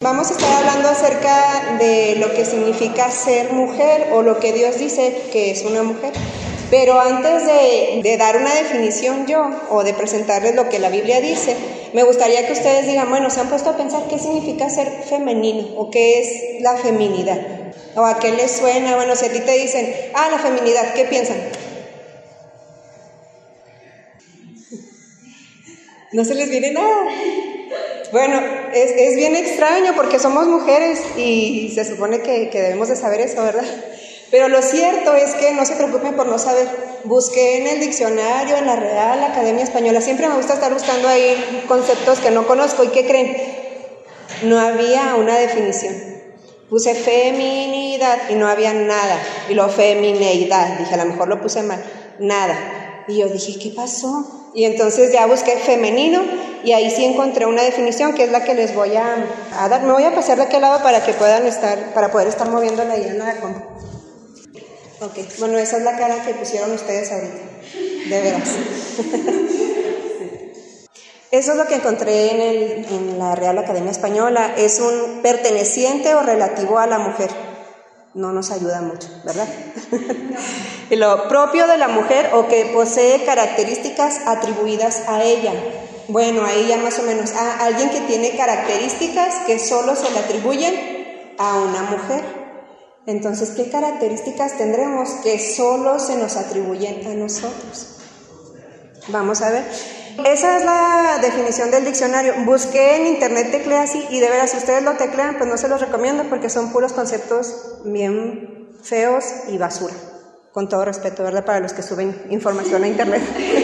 vamos a estar hablando acerca de lo que significa ser mujer o lo que Dios dice que es una mujer. Pero antes de dar una definición yo o de presentarles lo que la Biblia dice, me gustaría que ustedes digan, bueno, ¿se han puesto a pensar qué significa ser femenino o qué es la feminidad? ¿O a qué les suena? Bueno, si a ti te dicen, la feminidad, ¿qué piensan? No se les viene nada. Bueno, es bien extraño porque somos mujeres y se supone que debemos de saber eso, ¿verdad? Pero lo cierto es que no se preocupen por no saber. Busqué en el diccionario, en la Real Academia Española. Siempre me gusta estar buscando ahí conceptos que no conozco. ¿Y qué creen? No había una definición. Puse feminidad y no había nada. Y luego femineidad. Dije, a lo mejor lo puse mal. Nada. Y yo dije, ¿qué pasó? Y entonces ya busqué femenino y ahí sí encontré una definición que es la que les voy a dar. Me voy a pasar de aquel lado para que puedan para poder estar moviéndola ahí en la compu. Ok, bueno, esa es la cara que pusieron ustedes ahorita, de veras. Eso es lo que encontré en la Real Academia Española. Es un perteneciente o relativo a la mujer. No nos ayuda mucho, ¿verdad? Y lo propio de la mujer o que posee características atribuidas a ella. Bueno, ahí ya más o menos. Alguien que tiene características que solo se le atribuyen a una mujer. Entonces, ¿qué características tendremos que solo se nos atribuyen a nosotros? Vamos a ver. Esa es la definición del diccionario. Busqué en internet, tecleé así, y de veras, si ustedes lo teclean, pues no se los recomiendo porque son puros conceptos bien feos y basura. Con todo respeto, ¿verdad? Para los que suben información a internet.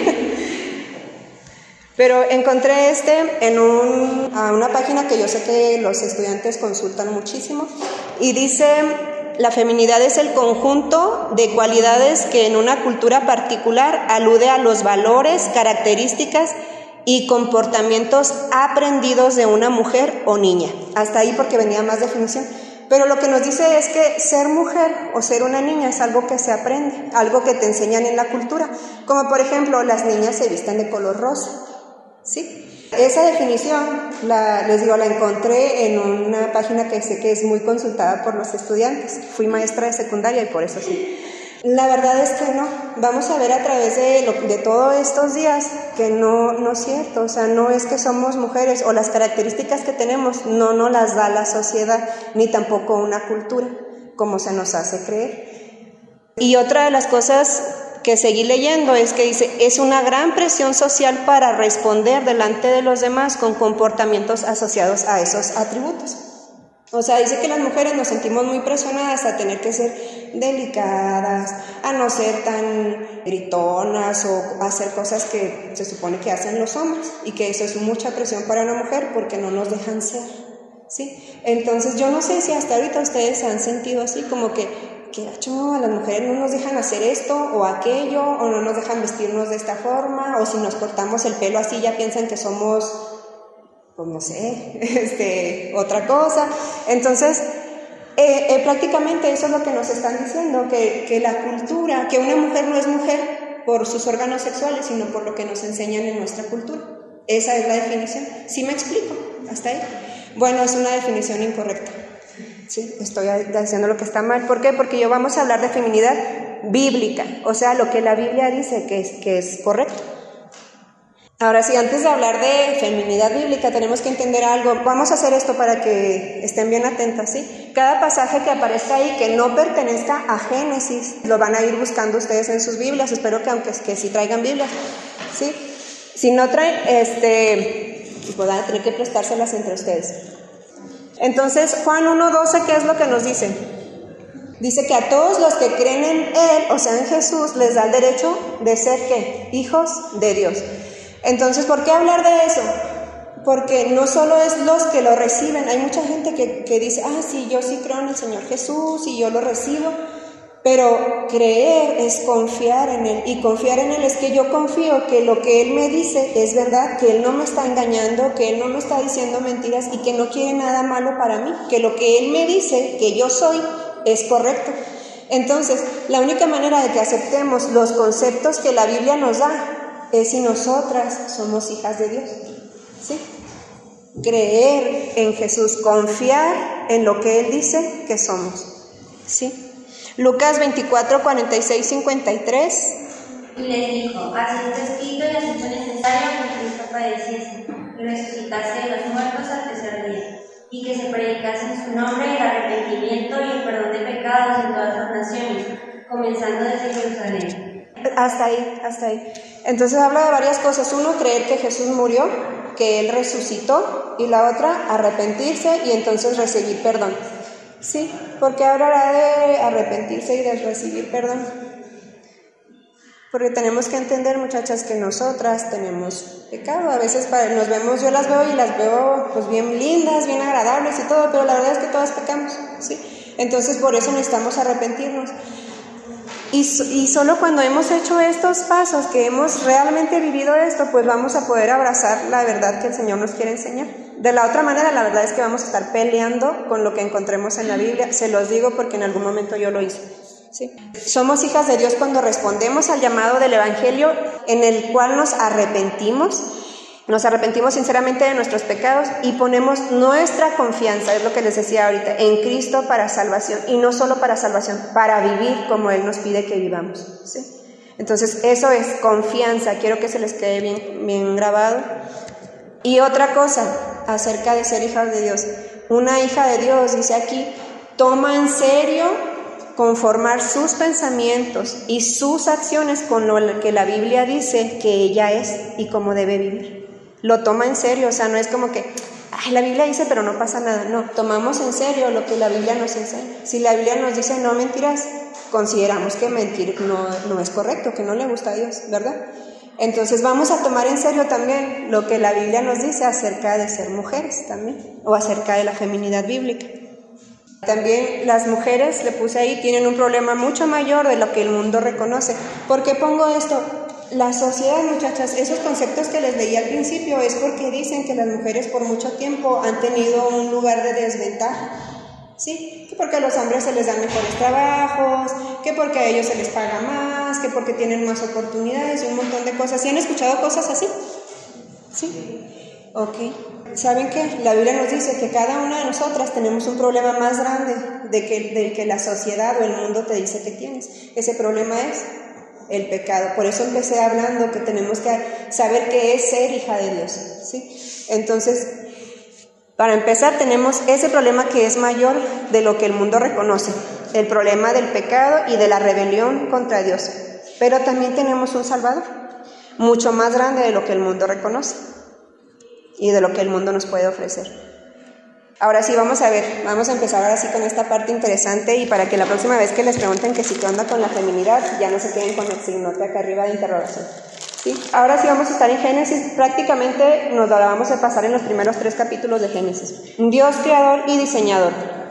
Pero encontré en una página que yo sé que los estudiantes consultan muchísimo, y dice: la feminidad es el conjunto de cualidades que en una cultura particular alude a los valores, características y comportamientos aprendidos de una mujer o niña. Hasta ahí porque venía más definición. Pero lo que nos dice es que ser mujer o ser una niña es algo que se aprende, algo que te enseñan en la cultura. Como por ejemplo, las niñas se visten de color rosa, ¿sí? Esa definición, les digo, la encontré en una página que sé que es muy consultada por los estudiantes. Fui maestra de secundaria y por eso sí. La verdad es que no. Vamos a ver a través de todos estos días que no es cierto. O sea, no es que somos mujeres o las características que tenemos no nos las da la sociedad, ni tampoco una cultura, como se nos hace creer. Y otra de las cosas que seguí leyendo es que dice, es una gran presión social para responder delante de los demás con comportamientos asociados a esos atributos. O sea, dice que las mujeres nos sentimos muy presionadas a tener que ser delicadas, a no ser tan gritonas o hacer cosas que se supone que hacen los hombres, y que eso es mucha presión para una mujer porque no nos dejan ser, ¿sí? Entonces yo no sé si hasta ahorita ustedes se han sentido así, como que gacho, a las mujeres no nos dejan hacer esto o aquello, o no nos dejan vestirnos de esta forma, o si nos cortamos el pelo así ya piensan que somos, pues no sé, otra cosa. Entonces, prácticamente eso es lo que nos están diciendo, que la cultura, que una mujer no es mujer por sus órganos sexuales, sino por lo que nos enseñan en nuestra cultura. Esa es la definición. ¿Sí me explico? ¿Hasta ahí? Bueno, es una definición incorrecta. Sí, estoy diciendo lo que está mal. ¿Por qué? Porque yo vamos a hablar de feminidad bíblica, o sea, lo que la Biblia dice que es correcto. Ahora sí, antes de hablar de feminidad bíblica tenemos que entender algo. Vamos a hacer esto para que estén bien atentas, ¿sí? Cada pasaje que aparezca ahí que no pertenezca a Génesis, lo van a ir buscando ustedes en sus Biblias. Espero que sí traigan Biblias, ¿sí? Si no traen, pues van a tener que prestárselas entre ustedes. Entonces, Juan 1:12, ¿qué es lo que nos dice? Dice que a todos los que creen en Él, o sea, en Jesús, les da el derecho de ser, ¿qué? Hijos de Dios. Entonces, ¿por qué hablar de eso? Porque no solo es los que lo reciben. Hay mucha gente que dice, sí, yo sí creo en el Señor Jesús y yo lo recibo. Pero creer es confiar en Él, y confiar en Él es que yo confío que lo que Él me dice es verdad, que Él no me está engañando, que Él no me está diciendo mentiras y que no quiere nada malo para mí, que lo que Él me dice que yo soy es correcto. Entonces, la única manera de que aceptemos los conceptos que la Biblia nos da es si nosotras somos hijas de Dios, ¿sí? creer en Jesús, confiar en lo que Él dice que somos. ¿Sí? Lucas 24, 46, 53. Y les dijo: así está escrito y así fue necesario que Cristo padeciese y resucitase de los muertos al tercer día, y que se predicase en su nombre el arrepentimiento y el perdón de pecados en todas las naciones, comenzando desde Jerusalén. Hasta ahí. Entonces habla de varias cosas. Uno, creer que Jesús murió, que Él resucitó, y la otra, arrepentirse y entonces recibir perdón. Sí, porque hablará de arrepentirse y de recibir perdón. Porque tenemos que entender, muchachas, que nosotras tenemos pecado. A veces nos vemos, yo las veo y las veo pues bien lindas, bien agradables y todo, pero la verdad es que todas pecamos, ¿sí? Entonces por eso necesitamos arrepentirnos. Y solo cuando hemos hecho estos pasos, que hemos realmente vivido esto, pues vamos a poder abrazar la verdad que el Señor nos quiere enseñar. De la otra manera, la verdad es que vamos a estar peleando con lo que encontremos en la Biblia. Se los digo porque en algún momento yo lo hice. ¿Sí? Somos hijas de Dios cuando respondemos al llamado del Evangelio, en el cual nos arrepentimos sinceramente de nuestros pecados y ponemos nuestra confianza, es lo que les decía ahorita, en Cristo para salvación, y no solo para salvación, para vivir como Él nos pide que vivamos, ¿sí? Entonces eso es confianza, quiero que se les quede bien grabado. Y otra cosa acerca de ser hijas de Dios, una hija de Dios, dice aquí, toma en serio conformar sus pensamientos y sus acciones con lo que la Biblia dice que ella es y cómo debe vivir. Lo toma en serio, o sea, no es como que, la Biblia dice pero no pasa nada. No, tomamos en serio lo que la Biblia nos enseña. Si la Biblia nos dice no mentirás, consideramos que mentir no es correcto, que no le gusta a Dios, ¿verdad? Entonces vamos a tomar en serio también lo que la Biblia nos dice acerca de ser mujeres también, o acerca de la feminidad bíblica. También las mujeres, le puse ahí, tienen un problema mucho mayor de lo que el mundo reconoce. ¿Por qué pongo esto? La sociedad, muchachas, esos conceptos que les leí al principio es porque dicen que las mujeres por mucho tiempo han tenido un lugar de desventaja, ¿sí? Que porque a los hombres se les dan mejores trabajos, que porque a ellos se les paga más, que porque tienen más oportunidades y un montón de cosas. ¿Sí han escuchado cosas así? ¿Sí? Ok. ¿Saben qué? La Biblia nos dice que cada una de nosotras tenemos un problema más grande del que la sociedad o el mundo te dice que tienes. Ese problema es el pecado. Por eso empecé hablando que tenemos que saber qué es ser hija de Dios, ¿sí? Entonces, para empezar, tenemos ese problema que es mayor de lo que el mundo reconoce, el problema del pecado y de la rebelión contra Dios. Pero también tenemos un Salvador, mucho más grande de lo que el mundo reconoce y de lo que el mundo nos puede ofrecer. Ahora sí, vamos a empezar ahora sí con esta parte interesante, y para que la próxima vez que les pregunten que si qué onda con la feminidad, ya no se queden con el signote acá arriba de interrogación. ¿Sí? Ahora sí vamos a estar en Génesis, prácticamente nos la vamos a pasar en los primeros 3 capítulos de Génesis. Dios creador y diseñador.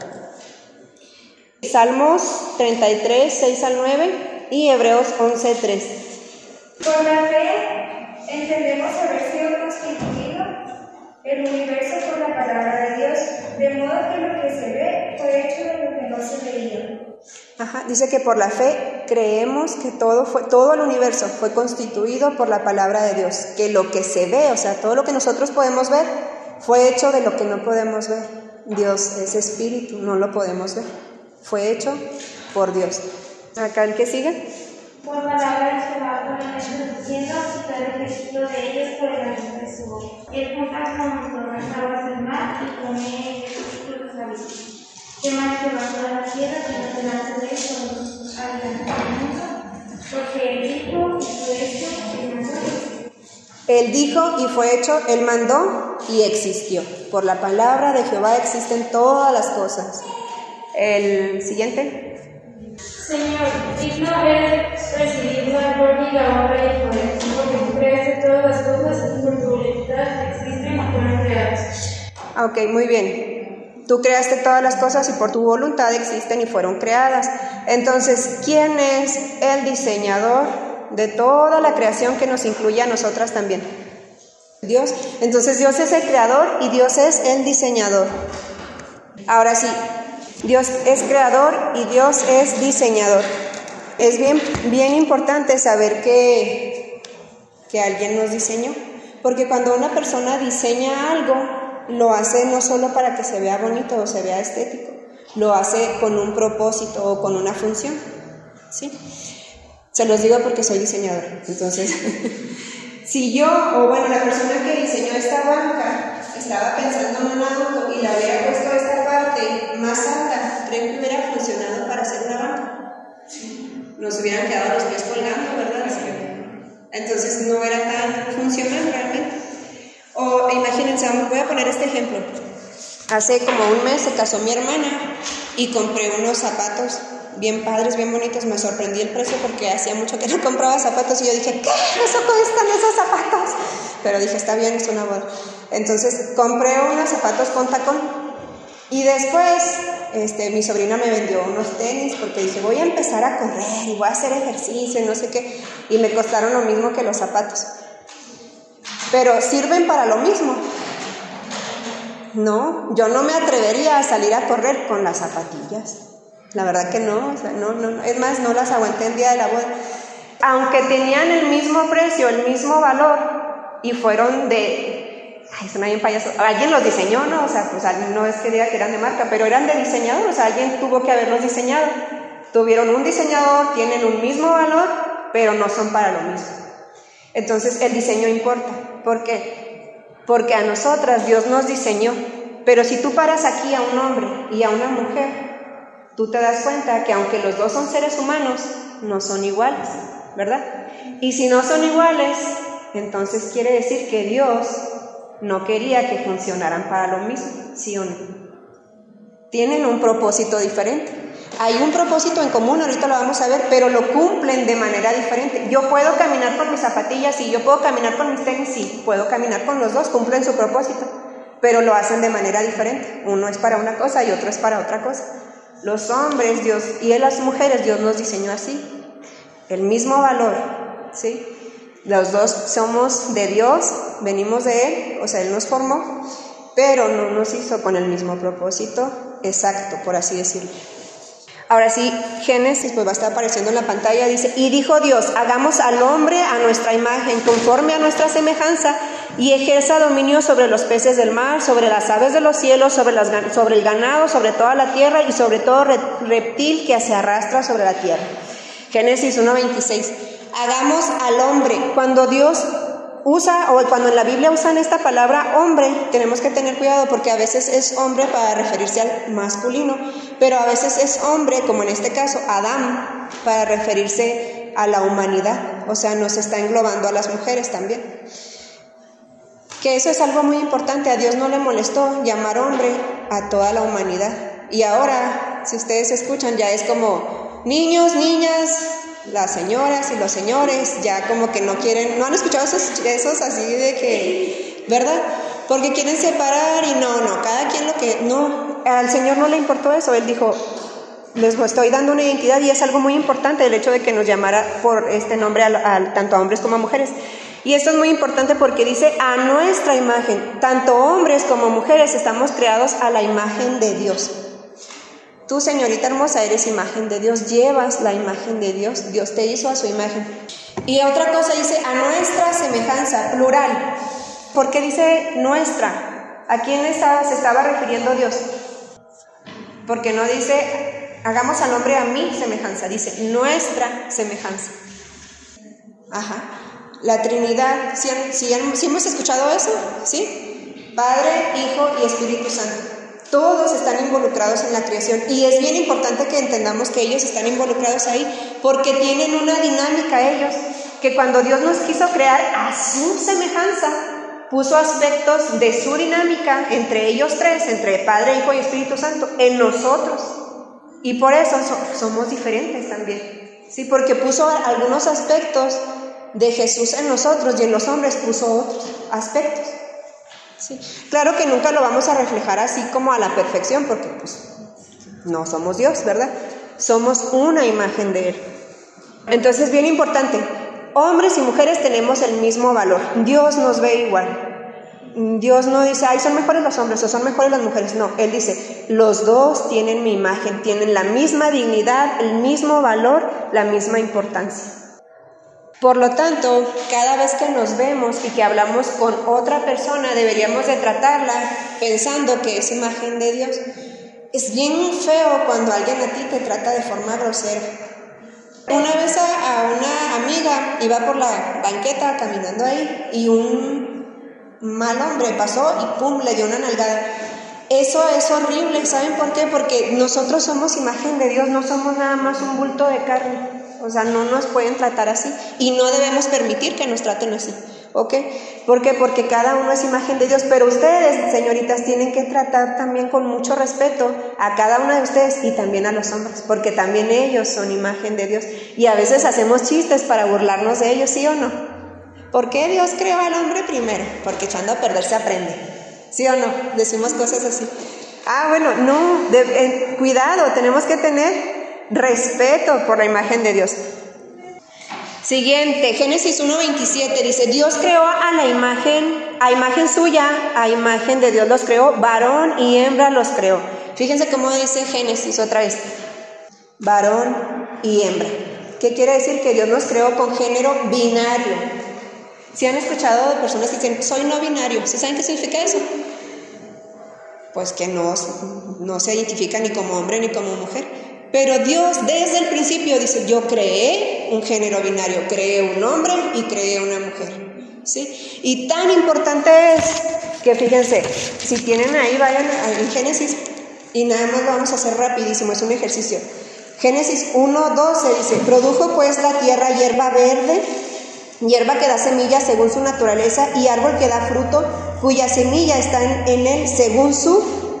Salmos 33, 6 al 9 y Hebreos 11, 3. Por la fe entendemos haber sido constituido el universo por la palabra de Dios, de modo que lo que se ve fue hecho de lo que no se veía. Dice que por la fe creemos que todo el universo fue constituido por la palabra de Dios, que lo que se ve, o sea, todo lo que nosotros podemos ver, fue hecho de lo que no podemos ver. Dios es espíritu, no lo podemos ver, fue hecho por Dios. Acá el que sigue. Por palabra de Jehová fueron hechos los cielos y todo el ejército de ellos por el aliento de su voz. Él junta con las aguas del mar y pone los abismos. Quema Jehová toda la tierra y los delante de él por los habitantes del mundo, porque él dijo y fue hecho, él mandó. Él dijo y fue hecho, él mandó y existió. Por la palabra de Jehová existen todas las cosas. El siguiente. Señor, digno eres recibir la gloria y la honra y el poder, porque tú creaste todas las cosas y por tu voluntad existen y fueron creadas. Ok, muy bien. Tú creaste todas las cosas y por tu voluntad existen y fueron creadas. Entonces, ¿quién es el diseñador de toda la creación que nos incluye a nosotras también? Dios. Entonces, Dios es el creador y Dios es el diseñador. Ahora sí. Dios es creador y Dios es diseñador. Es bien importante saber que alguien nos diseñó, porque cuando una persona diseña algo, lo hace no solo para que se vea bonito o se vea estético, lo hace con un propósito o con una función, ¿sí? Se los digo porque soy diseñadora. Entonces, si yo, o bueno, la persona que diseñó esta banca estaba pensando en un auto y le hubiera puesto esta parte más alta, ¿creen que hubiera funcionado para hacer una banca? Nos hubieran quedado los pies colgando, ¿verdad? Entonces no era tan funcional realmente. O imagínense, voy a poner este ejemplo. Hace como un mes se casó mi hermana y compré unos zapatos bien padres, bien bonitos. Me sorprendí el precio porque hacía mucho que no compraba zapatos y yo dije, ¿qué? ¿Eso cuestan esos zapatos? Pero dije, está bien, es una boda. Entonces compré unos zapatos con tacón y después mi sobrina me vendió unos tenis porque dije, voy a empezar a correr y voy a hacer ejercicio y no sé qué, y me costaron lo mismo que los zapatos. Pero sirven para lo mismo. No, yo no me atrevería a salir a correr con las zapatillas. La verdad que no, o sea, no. Es más, no las aguanté el día de la boda. Aunque tenían el mismo precio, el mismo valor, y fueron suena bien payaso. Alguien los diseñó, ¿no? O sea, pues no es que diga que eran de marca, pero eran de diseñador, o sea, alguien tuvo que haberlos diseñado. Tuvieron un diseñador, tienen un mismo valor, pero no son para lo mismo. Entonces, el diseño importa. ¿Por qué? Porque a nosotras Dios nos diseñó, pero si tú paras aquí a un hombre y a una mujer, tú te das cuenta que aunque los dos son seres humanos, no son iguales, ¿verdad? Y si no son iguales, entonces quiere decir que Dios no quería que funcionaran para lo mismo, ¿sí o no? Tienen un propósito diferente. Hay un propósito en común, ahorita lo vamos a ver, pero lo cumplen de manera diferente. Yo puedo caminar con mis zapatillas y yo puedo caminar con mis tenis, sí, puedo caminar con los dos, cumplen su propósito, pero lo hacen de manera diferente. Uno es para una cosa y otro es para otra cosa. Los hombres, Dios, y las mujeres, Dios nos diseñó así, el mismo valor, ¿sí? Los dos somos de Dios, venimos de Él, o sea, Él nos formó, pero no nos hizo con el mismo propósito exacto, por así decirlo. Ahora sí, Génesis, pues va a estar apareciendo en la pantalla, dice, y dijo Dios, hagamos al hombre a nuestra imagen, conforme a nuestra semejanza, y ejerza dominio sobre los peces del mar, sobre las aves de los cielos, sobre el ganado, sobre toda la tierra, y sobre todo reptil que se arrastra sobre la tierra. Génesis 1:26. Hagamos al hombre. Cuando Dios usa, o cuando en la Biblia usan esta palabra hombre, tenemos que tener cuidado porque a veces es hombre para referirse al masculino, pero a veces es hombre, como en este caso, Adán, para referirse a la humanidad, o sea, nos está englobando a las mujeres también. Que eso es algo muy importante, a Dios no le molestó llamar hombre a toda la humanidad. Y ahora, si ustedes escuchan, ya es como niños, niñas, las señoras y los señores, ya como que no quieren, ¿no han escuchado esos así de que, verdad? Porque quieren separar y no, cada quien lo que, no, al Señor no le importó eso, Él dijo, les estoy dando una identidad y es algo muy importante el hecho de que nos llamara por este nombre tanto a hombres como a mujeres. Y esto es muy importante porque dice a nuestra imagen, tanto hombres como mujeres estamos creados a la imagen de Dios. Tú, señorita hermosa, eres imagen de Dios, llevas la imagen de Dios, Dios te hizo a su imagen. Y otra cosa dice, a nuestra semejanza, plural. ¿Por qué dice nuestra? ¿A quién se estaba refiriendo Dios? Porque no dice, hagamos al hombre a mi semejanza, dice nuestra semejanza. Ajá. La Trinidad, ¿sí hemos escuchado eso? ¿Sí? Padre, Hijo y Espíritu Santo. Todos están involucrados en la creación y es bien importante que entendamos que ellos están involucrados ahí porque tienen una dinámica ellos, que cuando Dios nos quiso crear a su semejanza, puso aspectos de su dinámica entre ellos tres, entre Padre, Hijo y Espíritu Santo, en nosotros. Y por eso somos diferentes también, ¿sí? Porque puso algunos aspectos de Jesús en nosotros y en los hombres puso otros aspectos. Sí. Claro que nunca lo vamos a reflejar así como a la perfección porque pues no somos Dios, ¿verdad? Somos una imagen de Él. Entonces, bien importante, hombres y mujeres tenemos el mismo valor. Dios nos ve igual. Dios no dice, ay, son mejores los hombres o son mejores las mujeres. No, Él dice, los dos tienen mi imagen, tienen la misma dignidad, el mismo valor, la misma importancia. Por lo tanto, cada vez que nos vemos y que hablamos con otra persona, deberíamos de tratarla pensando que es imagen de Dios. Es bien feo cuando alguien a ti te trata de forma grosera. Una vez a una amiga iba por la banqueta caminando ahí y un mal hombre pasó y pum, le dio una nalgada. Eso es horrible, ¿saben por qué? Porque nosotros somos imagen de Dios, no somos nada más un bulto de carne. O sea, no nos pueden tratar así y no debemos permitir que nos traten así, ¿ok? ¿Por qué? Porque cada uno es imagen de Dios, pero ustedes, señoritas, tienen que tratar también con mucho respeto a cada una de ustedes y también a los hombres, porque también ellos son imagen de Dios y a veces hacemos chistes para burlarnos de ellos, ¿sí o no? ¿Por qué Dios creó al hombre primero? Porque echando a perder se aprende, ¿sí o no? Decimos cosas así. Bueno, no, cuidado, tenemos que tener respeto por la imagen de Dios. Siguiente, Génesis 1:27 dice: Dios creó a imagen suya, a imagen de Dios los creó, varón y hembra los creó. Fíjense cómo dice Génesis otra vez, varón y hembra. ¿Qué quiere decir? Que Dios nos creó con género binario. ¿Sí han escuchado de personas que dicen, soy no binario? ¿Sí saben qué significa eso? Pues que no se identifica ni como hombre ni como mujer. Pero Dios desde el principio dice, yo creé un género binario, creé un hombre y creé una mujer, ¿sí? Y tan importante es que fíjense, si tienen ahí, vayan en Génesis y nada más lo vamos a hacer rapidísimo, es un ejercicio. Génesis 1:12 dice, produjo pues la tierra hierba verde, hierba que da semilla según su naturaleza y árbol que da fruto, cuya semilla está en él según su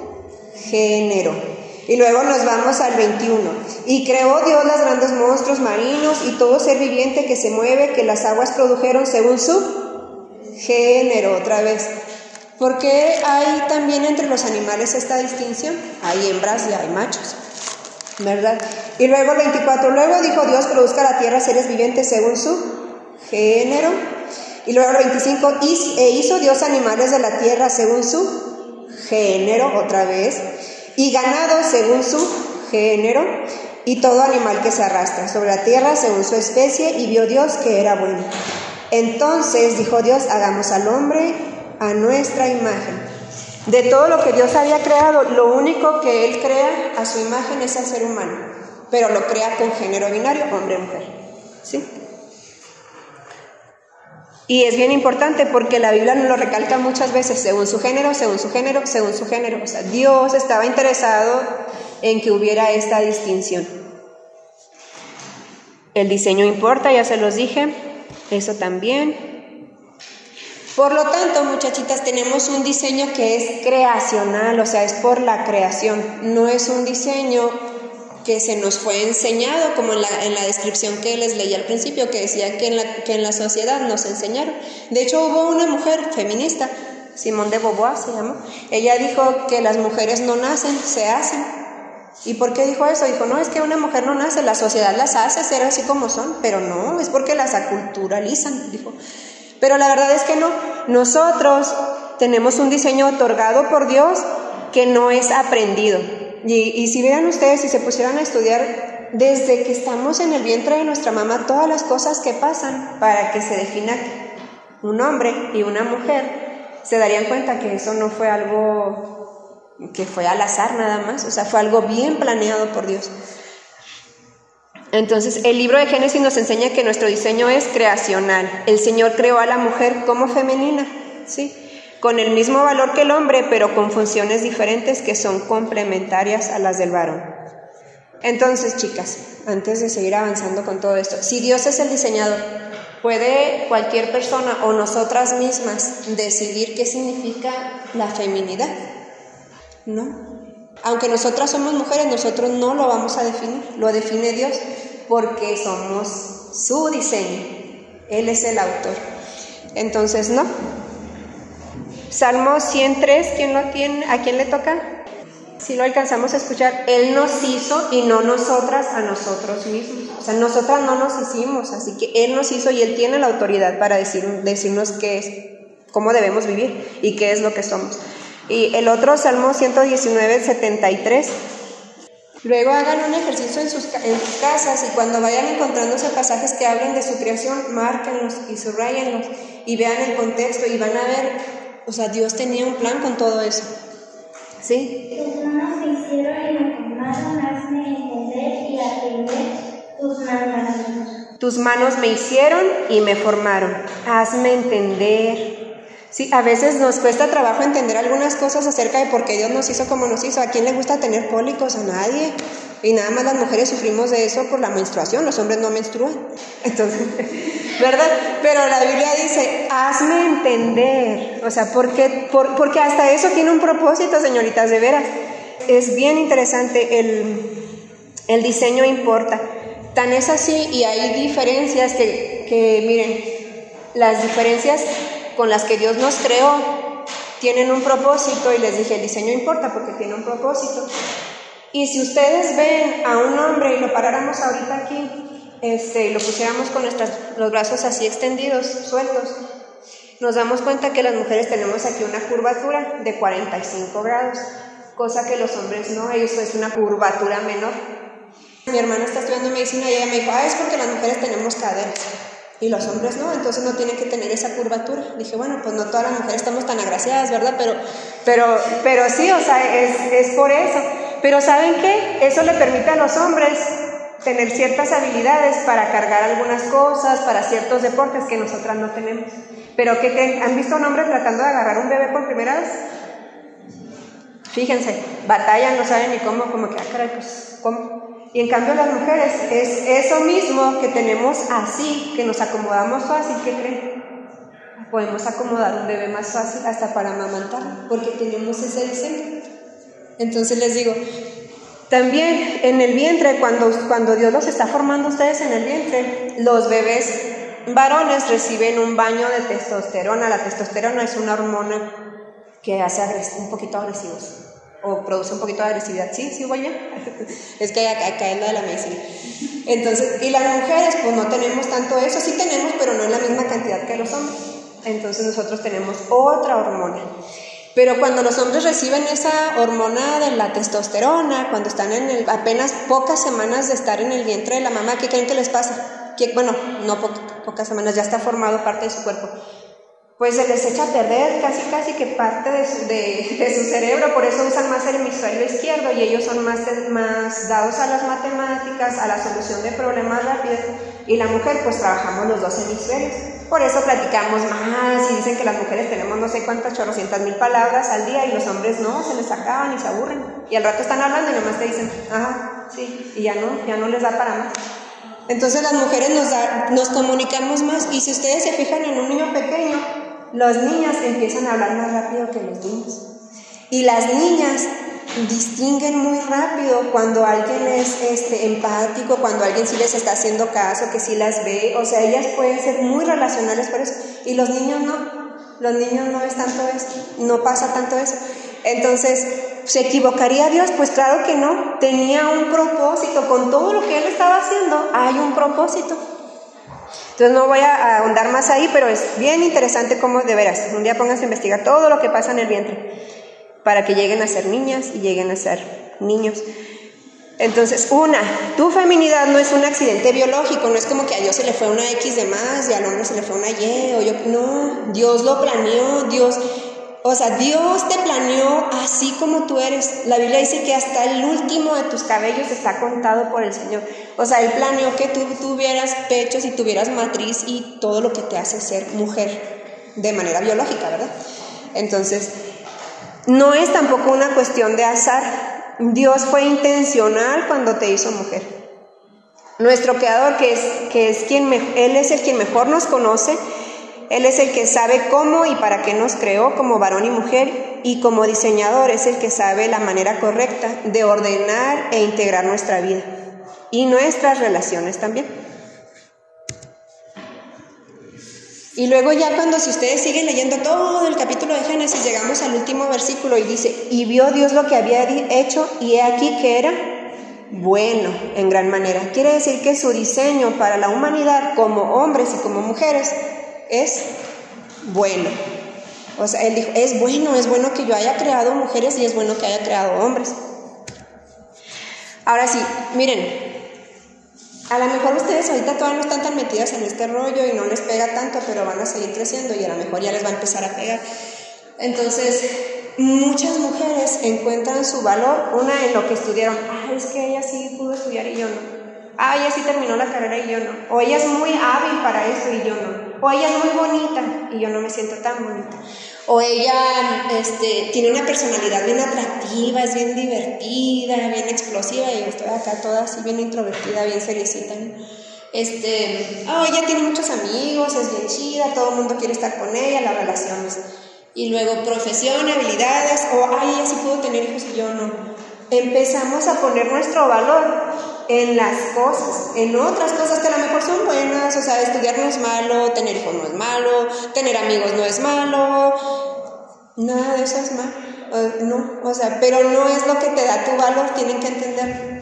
género. Y luego nos vamos al 21. Y creó Dios los grandes monstruos marinos y todo ser viviente que se mueve, que las aguas produjeron según su género. Otra vez. ¿Por qué hay también entre los animales esta distinción? Hay hembras y hay machos, ¿verdad? Y luego el 24. Luego dijo Dios, produzca la tierra seres vivientes según su género. Y luego el 25. E hizo Dios animales de la tierra según su género. Otra vez. Y ganado según su género, y todo animal que se arrastra sobre la tierra según su especie, y vio Dios que era bueno. Entonces dijo Dios, hagamos al hombre a nuestra imagen. De todo lo que Dios había creado, lo único que Él crea a su imagen es al ser humano, pero lo crea con género binario, hombre-mujer, ¿sí? Y es bien importante porque la Biblia nos lo recalca muchas veces, según su género, según su género, según su género. O sea, Dios estaba interesado en que hubiera esta distinción. El diseño importa, ya se los dije, eso también. Por lo tanto, muchachitas, tenemos un diseño que es creacional, o sea, es por la creación. No es un diseño que se nos fue enseñado, como en la descripción que les leí al principio, que decía que en la sociedad nos enseñaron. De hecho, hubo una mujer feminista, Simone de Beauvoir se llama, ella dijo que las mujeres no nacen, se hacen. ¿Y por qué dijo eso? Dijo, no, es que una mujer no nace, la sociedad las hace ser así como son, pero no, es porque las aculturalizan, dijo. Pero la verdad es que no, nosotros tenemos un diseño otorgado por Dios que no es aprendido. Y si vieran ustedes, si se pusieran a estudiar desde que estamos en el vientre de nuestra mamá, todas las cosas que pasan para que se defina un hombre y una mujer, se darían cuenta que eso no fue algo que fue al azar nada más, o sea, fue algo bien planeado por Dios. Entonces, el libro de Génesis nos enseña que nuestro diseño es creacional. El Señor creó a la mujer como femenina, ¿sí? Con el mismo valor que el hombre, pero con funciones diferentes que son complementarias a las del varón. Entonces, chicas, antes de seguir avanzando con todo esto, si Dios es el diseñador, ¿puede cualquier persona o nosotras mismas decidir qué significa la feminidad? No. Aunque nosotras somos mujeres, nosotros no lo vamos a definir, lo define Dios, porque somos su diseño. Él es el autor. Entonces, no. Salmo 103, ¿quién lo tiene? ¿A quién le toca? Si lo alcanzamos a escuchar, Él nos hizo y no nosotras a nosotros mismos. O sea, nosotras no nos hicimos, así que Él nos hizo y Él tiene la autoridad para decirnos qué es, cómo debemos vivir y qué es lo que somos. Y el otro, Salmo 119, 73, Luego hagan un ejercicio en sus casas y cuando vayan encontrándose pasajes que hablen de su creación, márquenlos y subrayenlos y vean el contexto y van a ver, o sea, Dios tenía un plan con todo eso. ¿Sí? Tus manos me hicieron y me formaron, hazme entender y aprender tus mandamientos. Tus manos me hicieron y me formaron, hazme entender. Sí, a veces nos cuesta trabajo entender algunas cosas acerca de por qué Dios nos hizo como nos hizo. ¿A quién le gusta tener cólicos? A nadie. Y nada más las mujeres sufrimos de eso por la menstruación, los hombres no menstruan. Entonces, ¿verdad? Pero la Biblia dice, hazme entender. O sea, porque hasta eso tiene un propósito, señoritas, de veras. Es bien interesante, el diseño importa. Tan es así y hay diferencias que miren, las diferencias con las que Dios nos creó tienen un propósito y les dije, el diseño importa porque tiene un propósito. Y si ustedes ven a un hombre y lo paráramos ahorita aquí, y lo pusiéramos con los brazos así extendidos, sueltos, nos damos cuenta que las mujeres tenemos aquí una curvatura de 45 grados, cosa que los hombres no, ellos es una curvatura menor. Mi hermana está estudiando medicina y ella me dijo, es porque las mujeres tenemos caderas. Y los hombres no, entonces no tienen que tener esa curvatura. Dije, bueno, pues no todas las mujeres estamos tan agraciadas, ¿verdad? Pero sí, o sea, es por eso. Pero ¿saben qué? Eso le permite a los hombres tener ciertas habilidades para cargar algunas cosas, para ciertos deportes que nosotras no tenemos. Pero ¿qué creen? ¿Han visto a un hombre tratando de agarrar un bebé por primera vez? Fíjense, batallan, no saben ni cómo, como que, caray, pues, ¿cómo? Y en cambio las mujeres es eso mismo que tenemos así, que nos acomodamos fácil, ¿qué creen? Podemos acomodar un bebé más fácil hasta para amamantar, porque tenemos ese diseño. Entonces les digo, también en el vientre, cuando Dios los está formando ustedes en el vientre, los bebés varones reciben un baño de testosterona. La testosterona es una hormona que hace un poquito agresivos. O produce un poquito de agresividad. ¿Sí voy bien? Es que acá es la de la medicina. Entonces, y las mujeres pues no tenemos tanto eso, sí tenemos, pero no en la misma cantidad que los hombres. Entonces nosotros tenemos otra hormona. Pero cuando los hombres reciben esa hormona de la testosterona, cuando están apenas pocas semanas de estar en el vientre de la mamá, ¿qué creen que les pasa? Bueno, no pocas semanas, ya está formado parte de su cuerpo. Pues se les echa a perder casi que parte de su cerebro, por eso usan más el hemisferio izquierdo y ellos son más dados a las matemáticas, a la solución de problemas rápidos, y la mujer pues trabajamos los dos hemisferios, por eso platicamos más y dicen que las mujeres tenemos no sé cuántas 800,000 palabras al día y los hombres no, se les acaban y se aburren, y al rato están hablando y nomás te dicen, ajá, sí, y ya no les da para más. Entonces las mujeres nos comunicamos más, y si ustedes se fijan en un niño pequeño, los niños empiezan a hablar más rápido que los niños. Y las niñas distinguen muy rápido cuando alguien es empático, cuando alguien sí les está haciendo caso, que sí las ve. O sea, ellas pueden ser muy relacionales por eso. Y los niños no. Los niños no es tanto eso. No pasa tanto eso. Entonces, ¿se equivocaría Dios? Pues claro que no. Tenía un propósito. Con todo lo que Él estaba haciendo, hay un propósito. Entonces no voy a ahondar más ahí, pero es bien interesante cómo, de veras, un día pónganse a investigar todo lo que pasa en el vientre para que lleguen a ser niñas y lleguen a ser niños. Entonces, tu feminidad no es un accidente biológico, no es como que a Dios se le fue una X de más y al hombre se le fue una Y, no, Dios lo planeó, Dios te planeó así como tú eres. La Biblia dice que hasta el último de tus cabellos está contado por el Señor. O sea, Él planeó que tú tuvieras pechos y tuvieras matriz y todo lo que te hace ser mujer de manera biológica, ¿verdad? Entonces, no es tampoco una cuestión de azar. Dios fue intencional cuando te hizo mujer. Nuestro Creador, Él es el quien mejor nos conoce. Él es el que sabe cómo y para qué nos creó como varón y mujer, y como diseñador es el que sabe la manera correcta de ordenar e integrar nuestra vida y nuestras relaciones también. Y luego ya si ustedes siguen leyendo todo el capítulo de Génesis, llegamos al último versículo y dice, y vio Dios lo que había hecho y he aquí que era bueno en gran manera. Quiere decir que su diseño para la humanidad como hombres y como mujeres es bueno. O sea, Él dijo, es bueno que yo haya creado mujeres y es bueno que haya creado hombres. Ahora sí, miren, a lo mejor ustedes ahorita todavía no están tan metidas en este rollo y no les pega tanto, pero van a seguir creciendo y a lo mejor ya les va a empezar a pegar. Entonces, muchas mujeres encuentran su valor, una en lo que estudiaron. Es que ella sí pudo estudiar y yo no. Ella sí terminó la carrera y yo no. O ella es muy hábil para esto y yo no. O ella es muy bonita y yo no me siento tan bonita. O ella tiene una personalidad bien atractiva, es bien divertida, bien explosiva, y yo estoy acá toda así bien introvertida, bien seriecita, ¿no? Ella tiene muchos amigos, es bien chida, todo el mundo quiere estar con ella, las relaciones. Y luego profesión, habilidades, ella sí pudo tener hijos y yo no. Empezamos a poner nuestro valor en las cosas, en otras cosas que a lo mejor son buenas. O sea, estudiar no es malo, tener hijos no es malo, tener amigos no es malo, nada de eso es malo, no, o sea, pero no es lo que te da tu valor, tienen que entenderlo.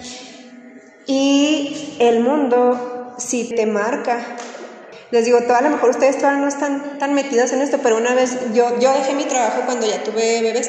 Y el mundo sí te marca. Les digo, a lo mejor ustedes todavía no están tan metidos en esto, pero una vez yo dejé mi trabajo cuando ya tuve bebés,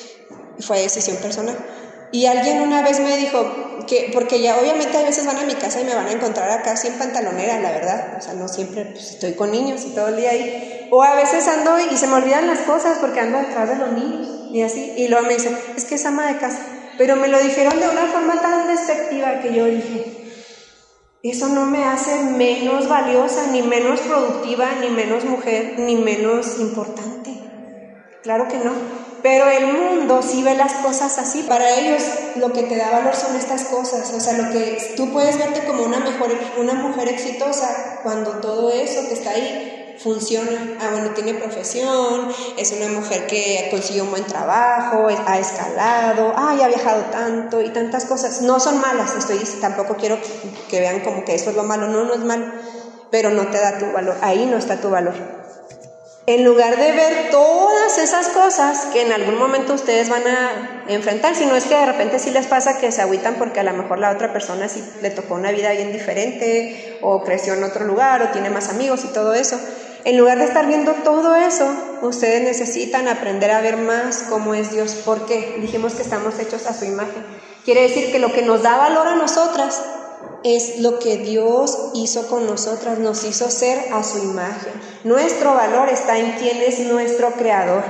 fue decisión personal. Y alguien una vez me dijo que, porque ya obviamente a veces van a mi casa y me van a encontrar acá así en pantalonera, la verdad, o sea, no siempre pues, estoy con niños y todo el día ahí, o a veces ando y se me olvidan las cosas porque ando detrás de los niños y así, y luego me dicen, es que es ama de casa, pero me lo dijeron de una forma tan despectiva que yo dije, eso no me hace menos valiosa, ni menos productiva, ni menos mujer, ni menos importante, claro que no. Pero el mundo sí ve las cosas así. Para ellos lo que te da valor son estas cosas. O sea, lo que tú puedes verte como una mujer exitosa cuando todo eso que está ahí funciona. Bueno, tiene profesión, es una mujer que consiguió un buen trabajo, ha escalado, ha viajado tanto y tantas cosas. No son malas, tampoco quiero que vean como que eso es lo malo. No es malo, pero no te da tu valor. Ahí no está tu valor. En lugar de ver todas esas cosas que en algún momento ustedes van a enfrentar, si no es que de repente sí les pasa que se agüitan porque a lo mejor la otra persona sí le tocó una vida bien diferente, o creció en otro lugar, o tiene más amigos y todo eso. En lugar de estar viendo todo eso, ustedes necesitan aprender a ver más cómo es Dios. ¿Por qué? Dijimos que estamos hechos a su imagen. Quiere decir que lo que nos da valor a nosotras es lo que Dios hizo con nosotras, nos hizo ser a su imagen. Nuestro valor está en quién es nuestro creador.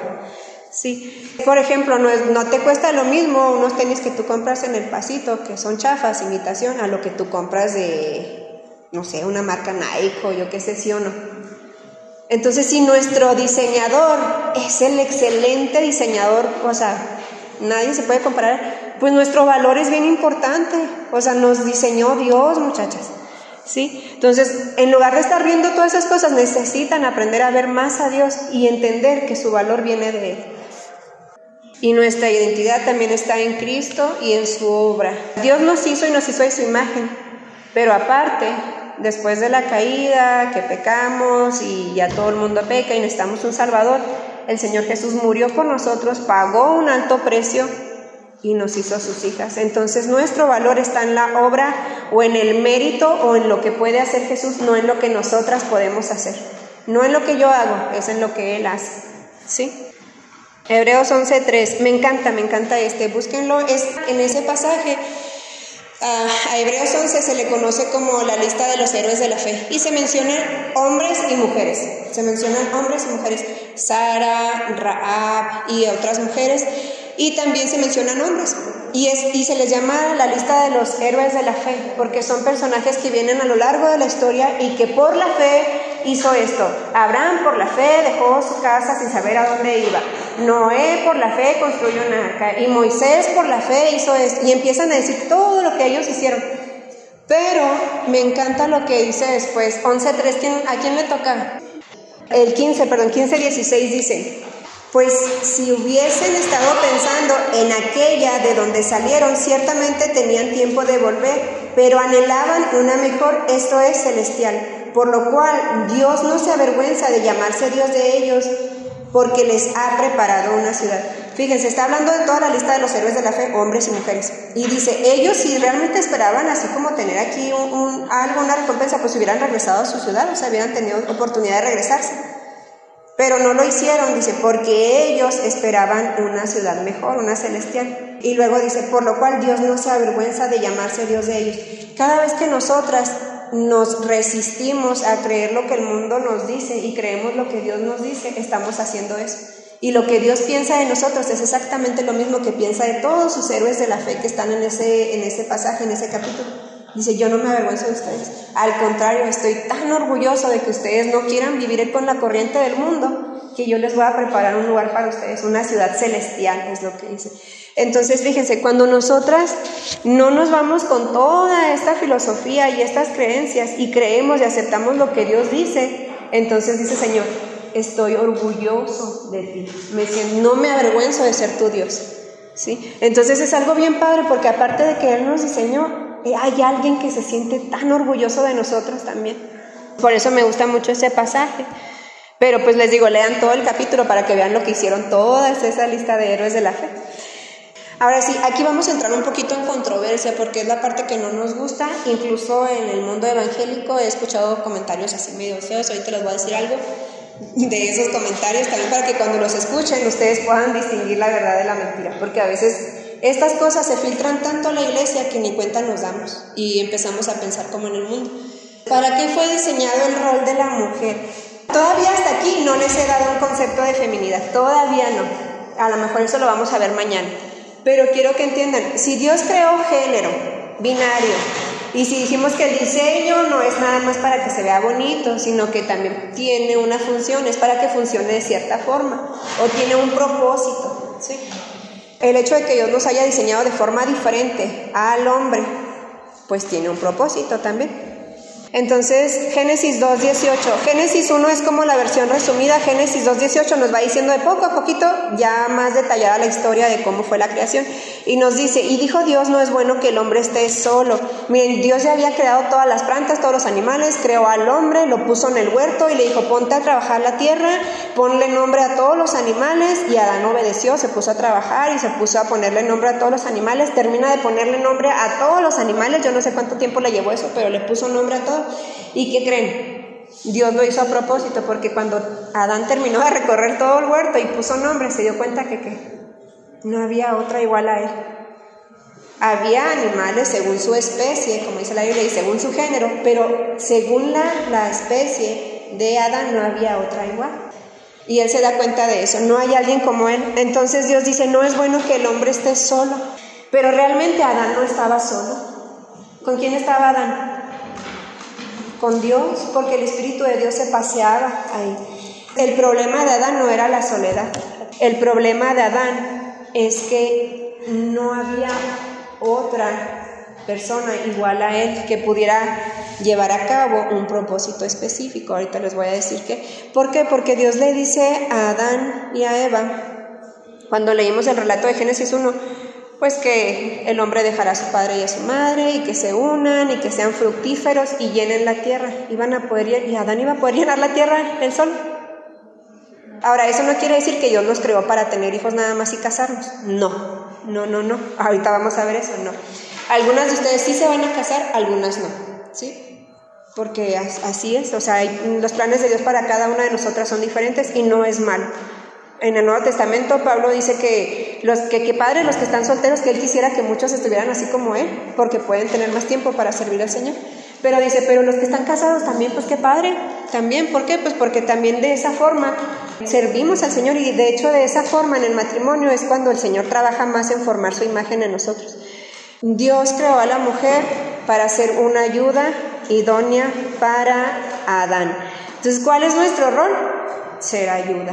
Sí. Por ejemplo, no te cuesta lo mismo unos tenis que tú compras en el Pasito, que son chafas, imitación, a lo que tú compras de, no sé, una marca Nike o yo qué sé, sí o no. Entonces, si nuestro diseñador es el excelente diseñador, o sea, nadie se puede comparar, pues nuestro valor es bien importante. O sea, nos diseñó Dios, muchachas, ¿sí? Entonces, en lugar de estar viendo todas esas cosas, necesitan aprender a ver más a Dios y entender que su valor viene de Él. Y nuestra identidad también está en Cristo y en su obra. Dios nos hizo y nos hizo de su imagen, pero aparte, después de la caída, que pecamos y ya todo el mundo peca y necesitamos un Salvador, el Señor Jesús murió por nosotros, pagó un alto precio y nos hizo sus hijas. Entonces nuestro valor está en la obra o en el mérito o en lo que puede hacer Jesús, no en lo que nosotras podemos hacer. No en lo que yo hago, es en lo que Él hace, ¿sí? Hebreos 11:3, me encanta búsquenlo, es en ese pasaje. A Hebreos 11 se le conoce como la lista de los héroes de la fe y se mencionan hombres y mujeres, Sara, Rahab y otras mujeres, y también se mencionan hombres y se les llama la lista de los héroes de la fe porque son personajes que vienen a lo largo de la historia y que por la fe hizo esto. Abraham por la fe dejó su casa sin saber a dónde iba. Noé por la fe construyó una arca. Y Moisés por la fe hizo esto. Y empiezan a decir todo lo que ellos hicieron. Pero me encanta lo que dice después. 11:3, ¿a quién le toca? El 15:16 dice: pues si hubiesen estado pensando en aquella de donde salieron, ciertamente tenían tiempo de volver, pero anhelaban una mejor, esto es celestial. Por lo cual Dios no se avergüenza de llamarse Dios de ellos, porque les ha preparado una ciudad. Fíjense, está hablando de toda la lista de los héroes de la fe, hombres y mujeres. Y dice, ellos si realmente esperaban así como tener aquí una recompensa, pues hubieran regresado a su ciudad, o sea, hubieran tenido oportunidad de regresarse. Pero no lo hicieron, dice, porque ellos esperaban una ciudad mejor, una celestial. Y luego dice, por lo cual Dios no se avergüenza de llamarse Dios de ellos. Cada vez que nosotras nos resistimos a creer lo que el mundo nos dice y creemos lo que Dios nos dice, estamos haciendo eso. Y lo que Dios piensa de nosotros es exactamente lo mismo que piensa de todos sus héroes de la fe que están en ese pasaje, en ese capítulo. Dice, yo no me avergüenzo de ustedes. Al contrario, estoy tan orgulloso de que ustedes no quieran vivir con la corriente del mundo, que yo les voy a preparar un lugar para ustedes, una ciudad celestial, es lo que dice. Entonces, fíjense, cuando nosotras no nos vamos con toda esta filosofía y estas creencias y creemos y aceptamos lo que Dios dice, entonces dice, Señor, estoy orgulloso de ti, no me avergüenzo de ser tu Dios, ¿sí? Entonces es algo bien padre, porque aparte de que Él nos diseñó, hay alguien que se siente tan orgulloso de nosotros también. Por eso me gusta mucho ese pasaje. Pero pues les digo, lean todo el capítulo para que vean lo que hicieron toda esa lista de héroes de la fe. Ahora sí, aquí vamos a entrar un poquito en controversia, porque es la parte que no nos gusta. Incluso en el mundo evangélico he escuchado comentarios así medio feos. Ahorita les voy a decir algo de esos comentarios también, para que cuando los escuchen ustedes puedan distinguir la verdad de la mentira, porque a veces estas cosas se filtran tanto a la iglesia que ni cuenta nos damos y empezamos a pensar como en el mundo. ¿Para qué fue diseñado el rol de la mujer? Todavía hasta aquí no les he dado un concepto de feminidad, todavía no. A lo mejor eso lo vamos a ver mañana. Pero quiero que entiendan, si Dios creó género, binario, y si dijimos que el diseño no es nada más para que se vea bonito, sino que también tiene una función, es para que funcione de cierta forma, o tiene un propósito, ¿sí? El hecho de que Dios nos haya diseñado de forma diferente al hombre, pues tiene un propósito también. Entonces, Génesis 2:18, Génesis 1 es como la versión resumida, Génesis 2:18 nos va diciendo de poco a poquito ya más detallada la historia de cómo fue la creación, y nos dice, y dijo Dios, no es bueno que el hombre esté solo. Miren, Dios ya había creado todas las plantas, todos los animales, creó al hombre, lo puso en el huerto y le dijo, ponte a trabajar la tierra, ponle nombre a todos los animales, y Adán obedeció, se puso a trabajar y se puso a ponerle nombre a todos los animales, termina de ponerle nombre a todos los animales, yo no sé cuánto tiempo le llevó eso, pero le puso nombre a todos. ¿Y qué creen? Dios lo hizo a propósito, porque cuando Adán terminó de recorrer todo el huerto y puso nombre, se dio cuenta que no había otra igual a él. Había animales según su especie, como dice la Biblia, y según su género, pero según la especie de Adán no había otra igual. Y él se da cuenta de eso, no hay alguien como él. Entonces Dios dice, no es bueno que el hombre esté solo. Pero realmente Adán no estaba solo. ¿Con quién estaba Adán? Con Dios, porque el Espíritu de Dios se paseaba ahí. El problema de Adán no era la soledad. El problema de Adán es que no había otra persona igual a él que pudiera llevar a cabo un propósito específico. Ahorita les voy a decir qué. ¿Por qué? Porque Dios le dice a Adán y a Eva, cuando leímos el relato de Génesis 1, pues que el hombre dejará a su padre y a su madre y que se unan y que sean fructíferos y llenen la tierra. Y Adán iba a poder llenar la tierra él solo. Ahora, eso no quiere decir que Dios los creó para tener hijos nada más y casarnos. No. Ahorita vamos a ver eso, no. Algunas de ustedes sí se van a casar, algunas no, ¿sí? Porque así es, o sea, los planes de Dios para cada una de nosotras son diferentes y no es malo. En el Nuevo Testamento Pablo dice que padre los que están solteros, que él quisiera que muchos estuvieran así como él, porque pueden tener más tiempo para servir al Señor. Pero dice, pero los que están casados también, pues qué padre, también, ¿por qué? Pues porque también de esa forma servimos al Señor, y de hecho de esa forma en el matrimonio es cuando el Señor trabaja más en formar su imagen en nosotros. Dios creó a la mujer para ser una ayuda idónea para Adán. Entonces, ¿cuál es nuestro rol? Ser ayuda.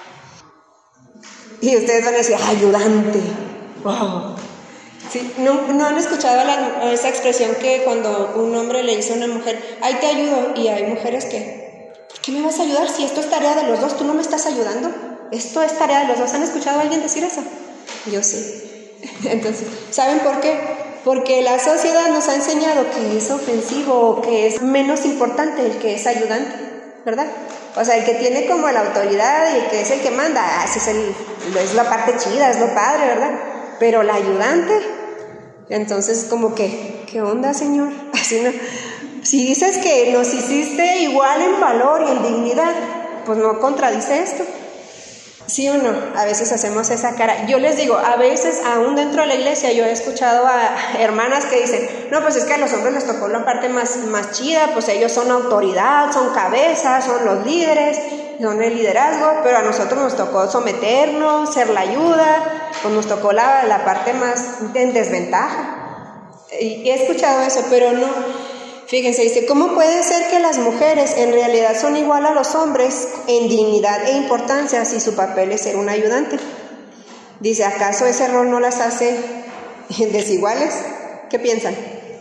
Y ustedes van a decir, ayudante. Wow. ¿Sí? ¿No han escuchado esa expresión que cuando un hombre le dice a una mujer, ay, te ayudo? Y hay mujeres que, ¿por qué me vas a ayudar si esto es tarea de los dos? ¿Tú no me estás ayudando? Esto es tarea de los dos. ¿Han escuchado a alguien decir eso? Yo sí. Entonces, ¿saben por qué? Porque la sociedad nos ha enseñado que es ofensivo o que es menos importante el que es ayudante, ¿verdad? O sea, el que tiene como la autoridad y el que es el que manda, ese es la parte chida, es lo padre, ¿verdad? Pero la ayudante, entonces como que, ¿qué onda, Señor? Así no. Si dices que nos hiciste igual en valor y en dignidad, pues no contradice esto. ¿Sí o no? A veces hacemos esa cara. Yo les digo, a veces aún dentro de la iglesia yo he escuchado a hermanas que dicen, no, pues es que a los hombres les tocó la parte más chida, pues ellos son autoridad, son cabezas, son los líderes, son el liderazgo, pero a nosotros nos tocó someternos, ser la ayuda, pues nos tocó la parte más en desventaja. Y he escuchado eso, pero no. Fíjense, dice, ¿cómo puede ser que las mujeres en realidad son igual a los hombres en dignidad e importancia si su papel es ser un ayudante? Dice, ¿acaso ese rol no las hace desiguales? ¿Qué piensan?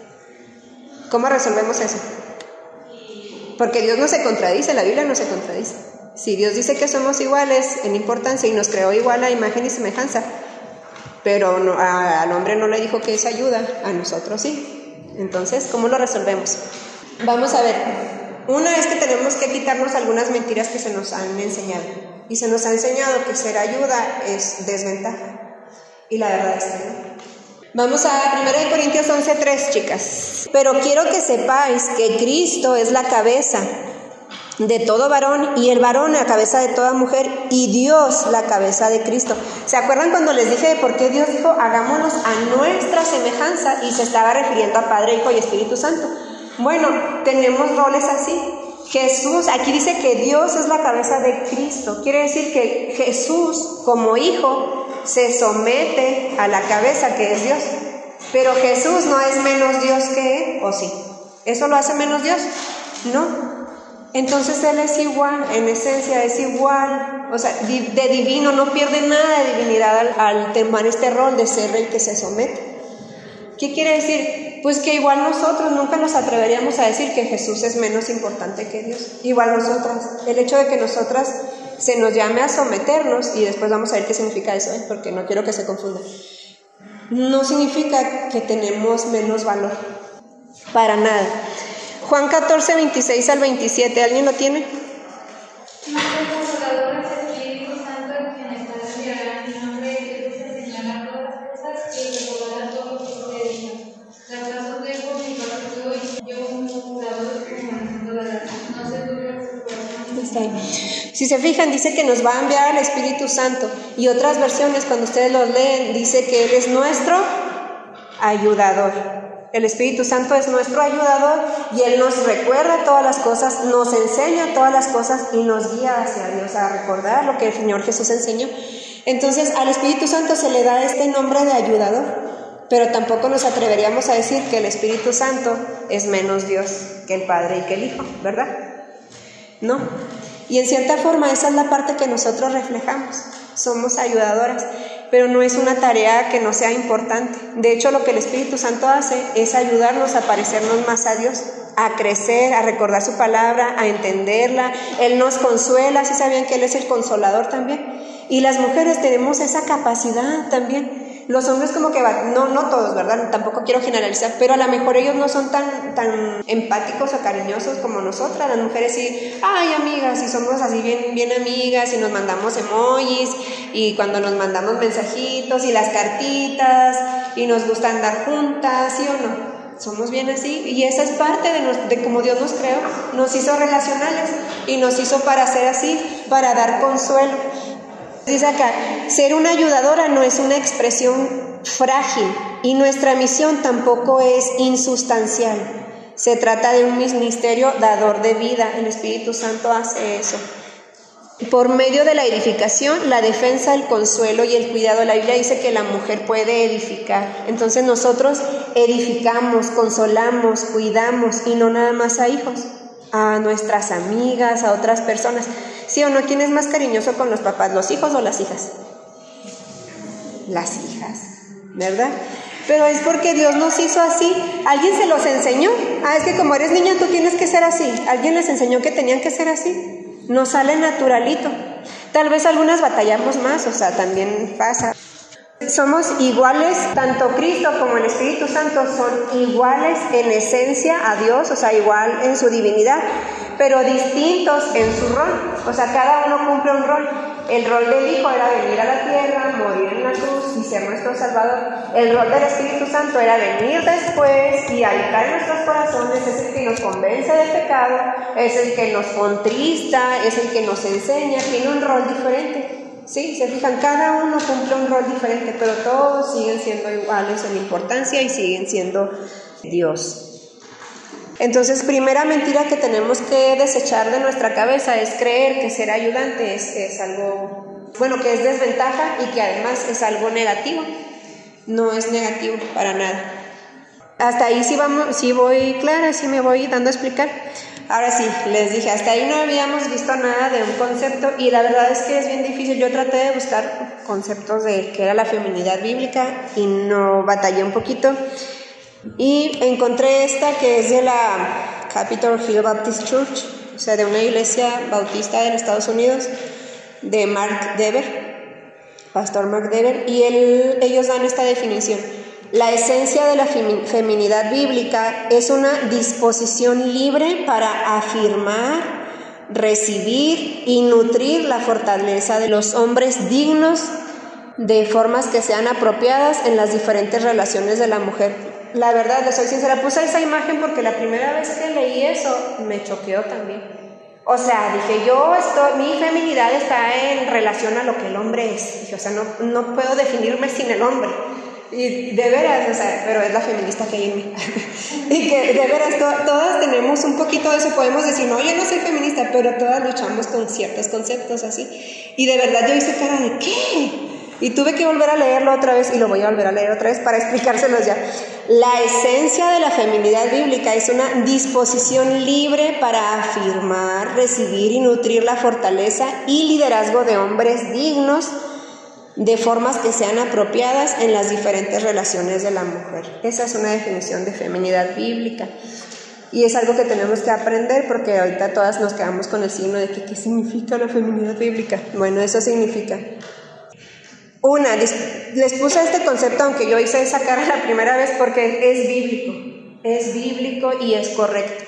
¿Cómo resolvemos eso? Porque Dios no se contradice, la Biblia no se contradice. Si Dios dice que somos iguales en importancia y nos creó igual a imagen y semejanza, pero no, al hombre no le dijo que es ayuda, a nosotros sí. Entonces, ¿cómo lo resolvemos? Vamos a ver. Una es que tenemos que quitarnos algunas mentiras que se nos han enseñado. Y se nos ha enseñado que ser ayuda es desventaja. Y la verdad es que no. Vamos a 1 Corintios 11:3, chicas. Pero quiero que sepáis que Cristo es la cabeza de todo varón, y el varón la cabeza de toda mujer, y Dios la cabeza de Cristo. ¿Se acuerdan cuando les dije por qué Dios dijo hagámonos a nuestra semejanza? Y se estaba refiriendo a Padre, Hijo y Espíritu Santo. Bueno, tenemos roles así. Jesús, aquí dice que Dios es la cabeza de Cristo. Quiere decir que Jesús, como hijo, se somete a la cabeza que es Dios. Pero Jesús no es menos Dios que Él, ¿o sí? ¿Eso lo hace menos Dios? No. Entonces Él es igual, en esencia es igual, o sea, de divino, no pierde nada de divinidad al tomar este rol de ser el que se somete. ¿Qué quiere decir? Pues que igual nosotros nunca nos atreveríamos a decir que Jesús es menos importante que Dios. Igual nosotras, el hecho de que nosotras se nos llame a someternos, y después vamos a ver qué significa eso, porque no quiero que se confunda, no significa que tenemos menos valor, para nada. Juan 14, 26 al 27, ¿alguien lo tiene? Mas el Consolador, el Espíritu Santo, quien el Padre enviará en mi nombre, Él os enseñará todas las cosas y recordará todo lo que os he dicho. La paz os dejo, mi paz os doy, yo como curador como de la paz. No se turbe su corazón. Está ahí. Si se fijan, dice que nos va a enviar el Espíritu Santo, y otras versiones, cuando ustedes los leen, dice que Él es nuestro ayudador. El Espíritu Santo es nuestro ayudador, y Él nos recuerda todas las cosas, nos enseña todas las cosas y nos guía hacia Dios a recordar lo que el Señor Jesús enseñó. Entonces al Espíritu Santo se le da este nombre de ayudador, pero tampoco nos atreveríamos a decir que el Espíritu Santo es menos Dios que el Padre y que el Hijo, ¿verdad? No. Y en cierta forma esa es la parte que nosotros reflejamos, somos ayudadoras, pero no es una tarea que no sea importante. De hecho, lo que el Espíritu Santo hace es ayudarnos a parecernos más a Dios, a crecer, a recordar su palabra, a entenderla. Él nos consuela, ¿sí sabían que Él es el consolador también? Y las mujeres tenemos esa capacidad también. Los hombres como que no todos, ¿verdad? Tampoco quiero generalizar, pero a lo mejor ellos no son tan empáticos o cariñosos como nosotras. Las mujeres sí, ay amigas, y somos así bien amigas, y nos mandamos emojis, y cuando nos mandamos mensajitos, y las cartitas, y nos gusta andar juntas, ¿sí o no? Somos bien así, y esa es parte de cómo Dios nos creó. Nos hizo relacionales, y nos hizo para ser así, para dar consuelo. Dice acá, ser una ayudadora no es una expresión frágil, y nuestra misión tampoco es insustancial. Se trata de un ministerio dador de vida. El Espíritu Santo hace eso. Por medio de la edificación, la defensa, el consuelo y el cuidado. La Biblia dice que la mujer puede edificar. Entonces nosotros edificamos, consolamos, cuidamos, y no nada más a hijos, a nuestras amigas, a otras personas. ¿Sí o no? ¿Quién es más cariñoso con los papás, los hijos o las hijas? Las hijas, ¿verdad? Pero es porque Dios nos hizo así. ¿Alguien se los enseñó? Es que como eres niña tú tienes que ser así. ¿Alguien les enseñó que tenían que ser así? Nos sale naturalito. Tal vez algunas batallamos más, o sea, también pasa. Somos iguales, tanto Cristo como el Espíritu Santo son iguales en esencia a Dios, o sea, igual en su divinidad, pero distintos en su rol. O sea, cada uno cumple un rol. El rol del Hijo era venir a la tierra, morir en la cruz y ser nuestro Salvador. El rol del Espíritu Santo era venir después y habitar en nuestros corazones, es el que nos convence del pecado, es el que nos contrista, es el que nos enseña, tiene un rol diferente. Sí, se fijan, cada uno cumple un rol diferente, pero todos siguen siendo iguales en importancia y siguen siendo Dios. Entonces, primera mentira que tenemos que desechar de nuestra cabeza es creer que ser ayudante es algo, bueno, que es desventaja y que además es algo negativo. No es negativo para nada. Hasta ahí sí voy clara, sí me voy dando a explicar. Ahora sí, les dije, hasta ahí no habíamos visto nada de un concepto y la verdad es que es bien difícil. Yo traté de buscar conceptos de qué era la feminidad bíblica y no batallé un poquito. Y encontré esta que es de la Capitol Hill Baptist Church, o sea, de una iglesia bautista en Estados Unidos, de Mark Dever, pastor Mark Dever, y ellos dan esta definición. La esencia de la feminidad bíblica es una disposición libre para afirmar, recibir y nutrir la fortaleza de los hombres dignos de formas que sean apropiadas en las diferentes relaciones de la mujer. La verdad, les soy sincera, puse esa imagen porque la primera vez que leí eso me choqueó también. O sea, dije, mi feminidad está en relación a lo que el hombre es. Dije, o sea, no puedo definirme sin el hombre. Y de veras, o sea, pero es la feminista que hay en mí. Y que de veras, todas tenemos un poquito de eso. Podemos decir, no, yo no soy feminista, pero todas luchamos con ciertos conceptos así. Y de verdad yo hice cara de, ¿qué? Y tuve que volver a leerlo otra vez, y lo voy a volver a leer otra vez para explicárselos ya. La esencia de la feminidad bíblica es una disposición libre para afirmar, recibir y nutrir la fortaleza y liderazgo de hombres dignos de formas que sean apropiadas en las diferentes relaciones de la mujer. Esa es una definición de feminidad bíblica. Y es algo que tenemos que aprender porque ahorita todas nos quedamos con el signo de que ¿qué significa la feminidad bíblica? Bueno, eso significa... les puse este concepto, aunque yo hice esa cara la primera vez, porque es bíblico y es correcto.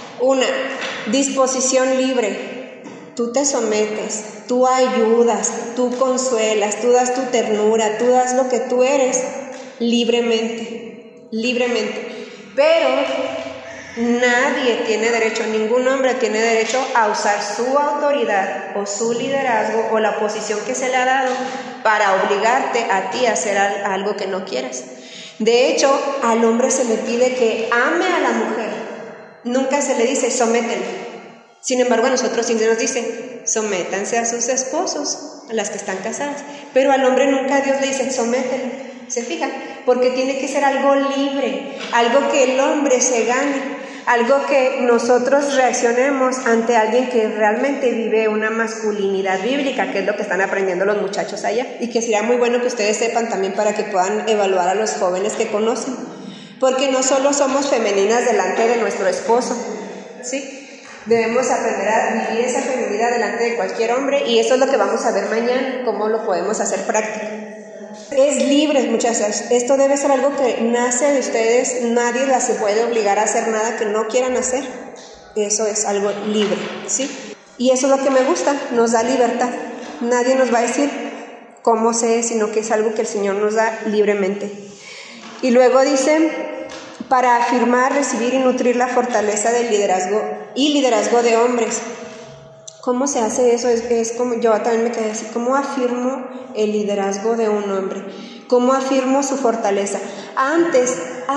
Disposición libre. Tú te sometes, tú ayudas, tú consuelas, tú das tu ternura, tú das lo que tú eres libremente. Pero nadie tiene derecho, ningún hombre tiene derecho a usar su autoridad o su liderazgo o la posición que se le ha dado para obligarte a ti a hacer algo que no quieras. De hecho, al hombre se le pide que ame a la mujer, nunca se le dice sométele. Sin embargo, a nosotros sí nos dice sométanse a sus esposos, a las que están casadas, pero al hombre nunca Dios le dice sométele. ¿Se fijan? Porque tiene que ser algo libre, algo que el hombre se gane, algo que nosotros reaccionemos ante alguien que realmente vive una masculinidad bíblica, que es lo que están aprendiendo los muchachos allá, y que sería muy bueno que ustedes sepan también para que puedan evaluar a los jóvenes que conocen, porque no solo somos femeninas delante de nuestro esposo, ¿sí? Debemos aprender a vivir esa feminidad delante de cualquier hombre, y eso es lo que vamos a ver mañana, cómo lo podemos hacer práctico. Es libre, muchachas. Esto debe ser algo que nace de ustedes. Nadie las puede obligar a hacer nada que no quieran hacer. Eso es algo libre, ¿sí? Y eso es lo que me gusta, nos da libertad. Nadie nos va a decir cómo se es, sino que es algo que el Señor nos da libremente. Y luego dice, para afirmar, recibir y nutrir la fortaleza del liderazgo de hombres. ¿Cómo se hace eso? Es como yo también me quedé así. ¿Cómo afirmo el liderazgo de un hombre? ¿Cómo afirmo su fortaleza? Antes,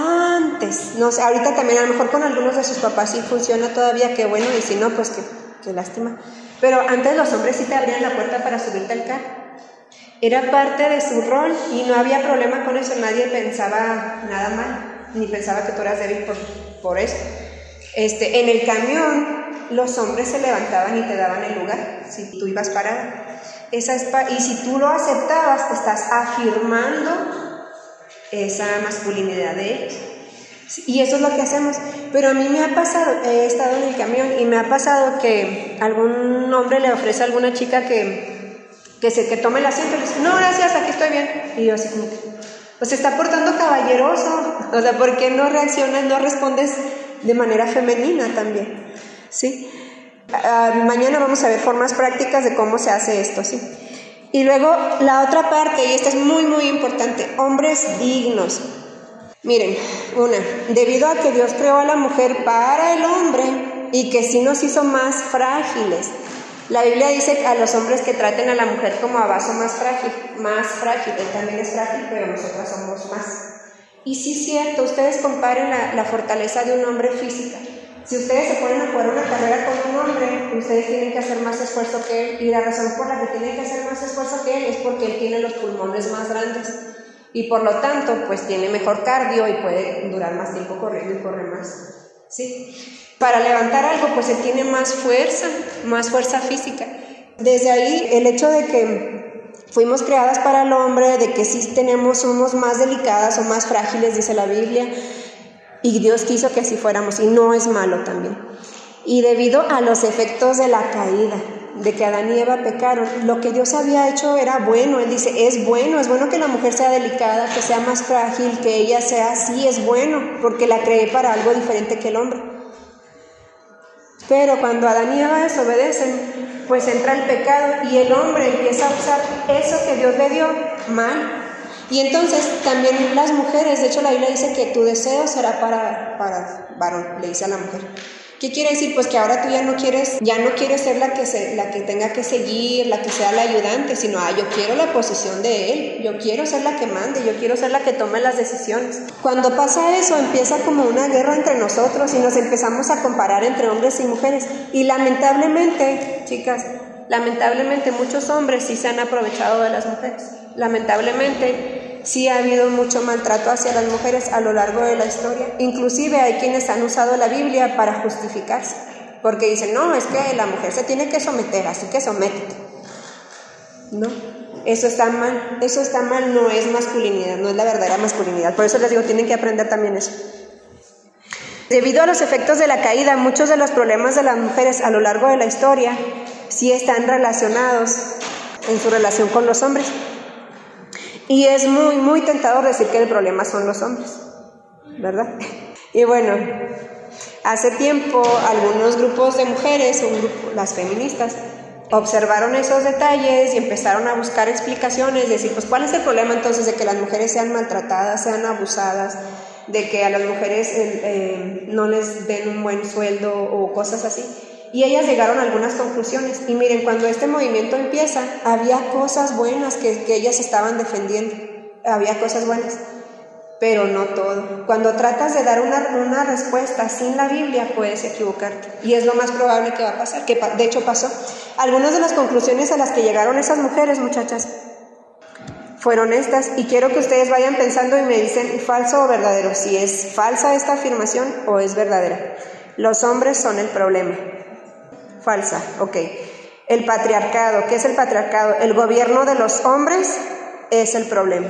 no sé, ahorita también a lo mejor con algunos de sus papás sí funciona todavía, qué bueno, y si no, pues qué lástima. Pero antes los hombres sí te abrían la puerta para subirte al carro. Era parte de su rol y no había problema con eso, nadie pensaba nada mal, ni pensaba que tú eras débil por eso. En el camión los hombres se levantaban y te daban el lugar si tú ibas parada. Y si tú lo aceptabas, te estás afirmando esa masculinidad de ellos. Y eso es lo que hacemos. Pero a mí me ha pasado, he estado en el camión y me ha pasado que algún hombre le ofrece a alguna chica que tome el asiento y le dice, no, gracias, aquí estoy bien. Y yo así como que, pues se está portando caballeroso. O sea, ¿por qué no reaccionas, no respondes de manera femenina también? ¿Sí? Mañana vamos a ver formas prácticas de cómo se hace esto, ¿sí? Y luego la otra parte, y esta es muy muy importante, hombres dignos. Miren, debido a que Dios creó a la mujer para el hombre y que sí nos hizo más frágiles, la Biblia dice a los hombres que traten a la mujer como a vaso más frágil, él también es frágil, pero nosotras somos más. Y sí es cierto, ustedes comparen la fortaleza de un hombre física. Si ustedes se ponen a jugar una carrera con un hombre, ustedes tienen que hacer más esfuerzo que él, y la razón por la que tienen que hacer más esfuerzo que él es porque él tiene los pulmones más grandes y por lo tanto pues tiene mejor cardio y puede durar más tiempo corriendo y corre más, ¿sí? Para levantar algo pues él tiene más fuerza física. Desde ahí el hecho de que fuimos creadas para el hombre, de que sí somos más delicadas o más frágiles, dice la Biblia, y Dios quiso que así fuéramos, y no es malo también. Y debido a los efectos de la caída, de que Adán y Eva pecaron, lo que Dios había hecho era bueno. Él dice, es bueno que la mujer sea delicada, que sea más frágil, que ella sea así, es bueno, porque la creé para algo diferente que el hombre. Pero cuando Adán y Eva desobedecen, pues entra el pecado y el hombre empieza a usar eso que Dios le dio mal. Y entonces también las mujeres, de hecho la Biblia dice que tu deseo será para varón, le dice a la mujer. ¿Qué quiere decir? Pues que ahora tú ya no quieres ser la que tenga que seguir, la que sea la ayudante, sino yo quiero la posición de él, yo quiero ser la que mande, yo quiero ser la que tome las decisiones. Cuando pasa eso, empieza como una guerra entre nosotros y nos empezamos a comparar entre hombres y mujeres. Y lamentablemente, chicas, muchos hombres sí se han aprovechado de las mujeres. Lamentablemente sí ha habido mucho maltrato hacia las mujeres a lo largo de la historia. Inclusive hay quienes han usado la Biblia para justificarse, porque dicen, no, es que la mujer se tiene que someter, así que sométete. No, eso está mal, no es masculinidad, no es la verdadera masculinidad. Por eso les digo, tienen que aprender también eso. Debido a los efectos de la caída, muchos de los problemas de las mujeres a lo largo de la historia sí están relacionados en su relación con los hombres. Y es muy, muy tentador decir que el problema son los hombres, ¿verdad? Y bueno, hace tiempo algunos grupos de mujeres, las feministas, observaron esos detalles y empezaron a buscar explicaciones, decir, pues ¿cuál es el problema entonces de que las mujeres sean maltratadas, sean abusadas, de que a las mujeres no les den un buen sueldo o cosas así? Y ellas llegaron a algunas conclusiones. Y miren, cuando este movimiento empieza, había cosas buenas que ellas estaban defendiendo. Había cosas buenas, pero no todo. Cuando tratas de dar una respuesta sin la Biblia, puedes equivocarte. Y es lo más probable que va a pasar, que de hecho pasó. Algunas de las conclusiones a las que llegaron esas mujeres, muchachas, fueron estas. Y quiero que ustedes vayan pensando y me dicen falso o verdadero. Si es falsa esta afirmación o es verdadera. Los hombres son el problema. Falsa, ok. El patriarcado, ¿qué es el patriarcado? El gobierno de los hombres es el problema.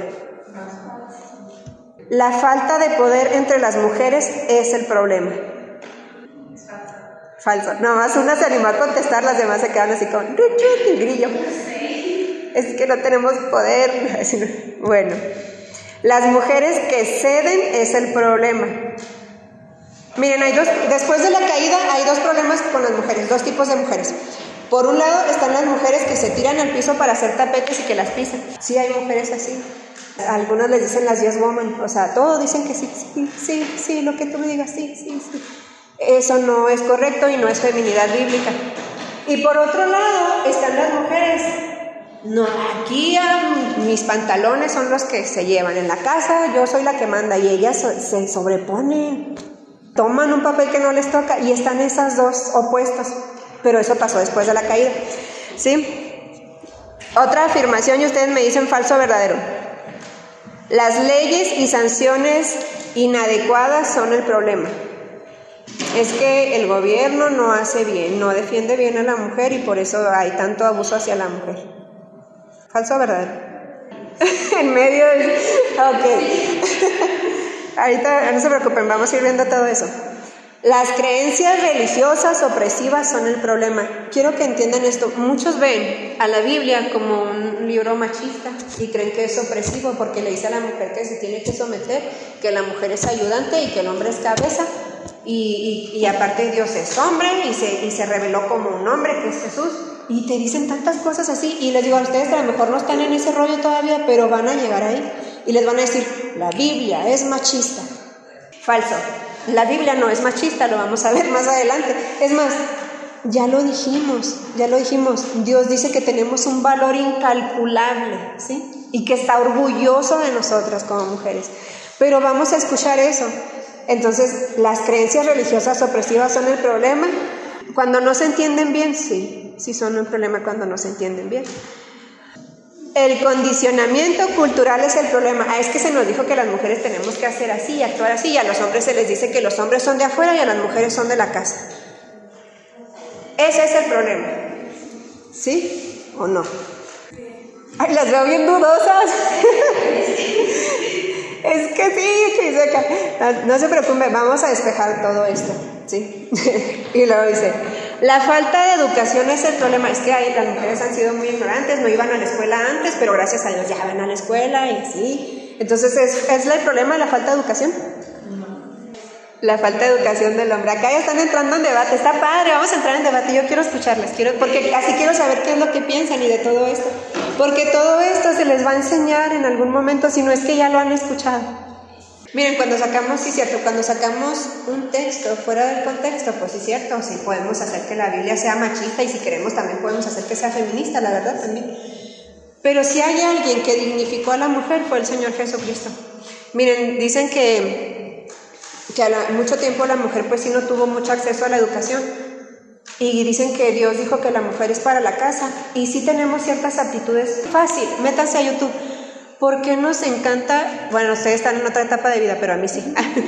La falta de poder entre las mujeres es el problema. Falso. Nada más una se animó a contestar, las demás se quedan así como el grillo. Es que no tenemos poder. Bueno, las mujeres que ceden es el problema. Miren, después de la caída hay dos problemas con las mujeres, dos tipos de mujeres. Por un lado están las mujeres que se tiran al piso para hacer tapetes y que las pisan. Sí, hay mujeres así. Algunos les dicen las yes woman, o sea, todos dicen que sí, lo que tú me digas, sí. Eso no es correcto y no es feminidad bíblica. Y por otro lado están las mujeres. No, aquí mis pantalones son los que se llevan. En la casa yo soy la que manda y ellas se sobreponen. Toman un papel que no les toca y están esas dos opuestos. Pero eso pasó después de la caída, ¿sí? Otra afirmación y ustedes me dicen falso o verdadero. Las leyes y sanciones inadecuadas son el problema. Es que el gobierno no hace bien, no defiende bien a la mujer y por eso hay tanto abuso hacia la mujer. ¿Falso o verdadero? En medio de... Ok. Ahorita no se preocupen, vamos a ir viendo todo eso. Las creencias religiosas opresivas son el problema. Quiero que entiendan esto. Muchos ven a la Biblia como un libro machista y creen que es opresivo porque le dice a la mujer que se tiene que someter, que la mujer es ayudante y que el hombre es cabeza. Y aparte Dios es hombre y se reveló como un hombre que es Jesús. Y te dicen tantas cosas así, y les digo a ustedes que a lo mejor no están en ese rollo todavía, pero van a llegar ahí, y les van a decir, la Biblia es machista. Falso, la Biblia no es machista, lo vamos a ver más adelante. Es más, ya lo dijimos, Dios dice que tenemos un valor incalculable, ¿sí? Y que está orgulloso de nosotras como mujeres, pero vamos a escuchar eso. Entonces, ¿las creencias religiosas opresivas son el problema? Cuando no se entienden bien, sí son un problema cuando no se entienden bien. El condicionamiento cultural es el problema. Es que se nos dijo que las mujeres tenemos que hacer así, actuar así, y a los hombres se les dice que los hombres son de afuera y a las mujeres son de la casa. Ese es el problema. ¿Sí o no? Ay, las veo bien dudosas. Es que sí, Chiseca. No se preocupe, vamos a despejar todo esto, ¿sí? Y luego dice, la falta de educación es el problema. Es que ahí las mujeres han sido muy ignorantes, no iban a la escuela antes, pero gracias a Dios ya van a la escuela y así. Entonces, ¿es el problema de la falta de educación? La falta de educación del hombre. Acá ya están entrando en debate, está padre, vamos a entrar en debate, yo quiero escucharles, porque así quiero saber qué es lo que piensan y de todo esto, porque todo esto se les va a enseñar en algún momento, si no es que ya lo han escuchado. Miren, cuando sacamos un texto fuera del contexto, pues sí es cierto, sí podemos hacer que la Biblia sea machista, y si queremos también podemos hacer que sea feminista, la verdad también. Pero si hay alguien que dignificó a la mujer, fue el Señor Jesucristo. Miren, dicen que mucho tiempo la mujer pues sí no tuvo mucho acceso a la educación, y dicen que Dios dijo que la mujer es para la casa, y sí tenemos ciertas aptitudes. Fácil, métanse a YouTube. ¿Por qué nos encanta? Bueno, ustedes están en otra etapa de vida, pero a mí sí.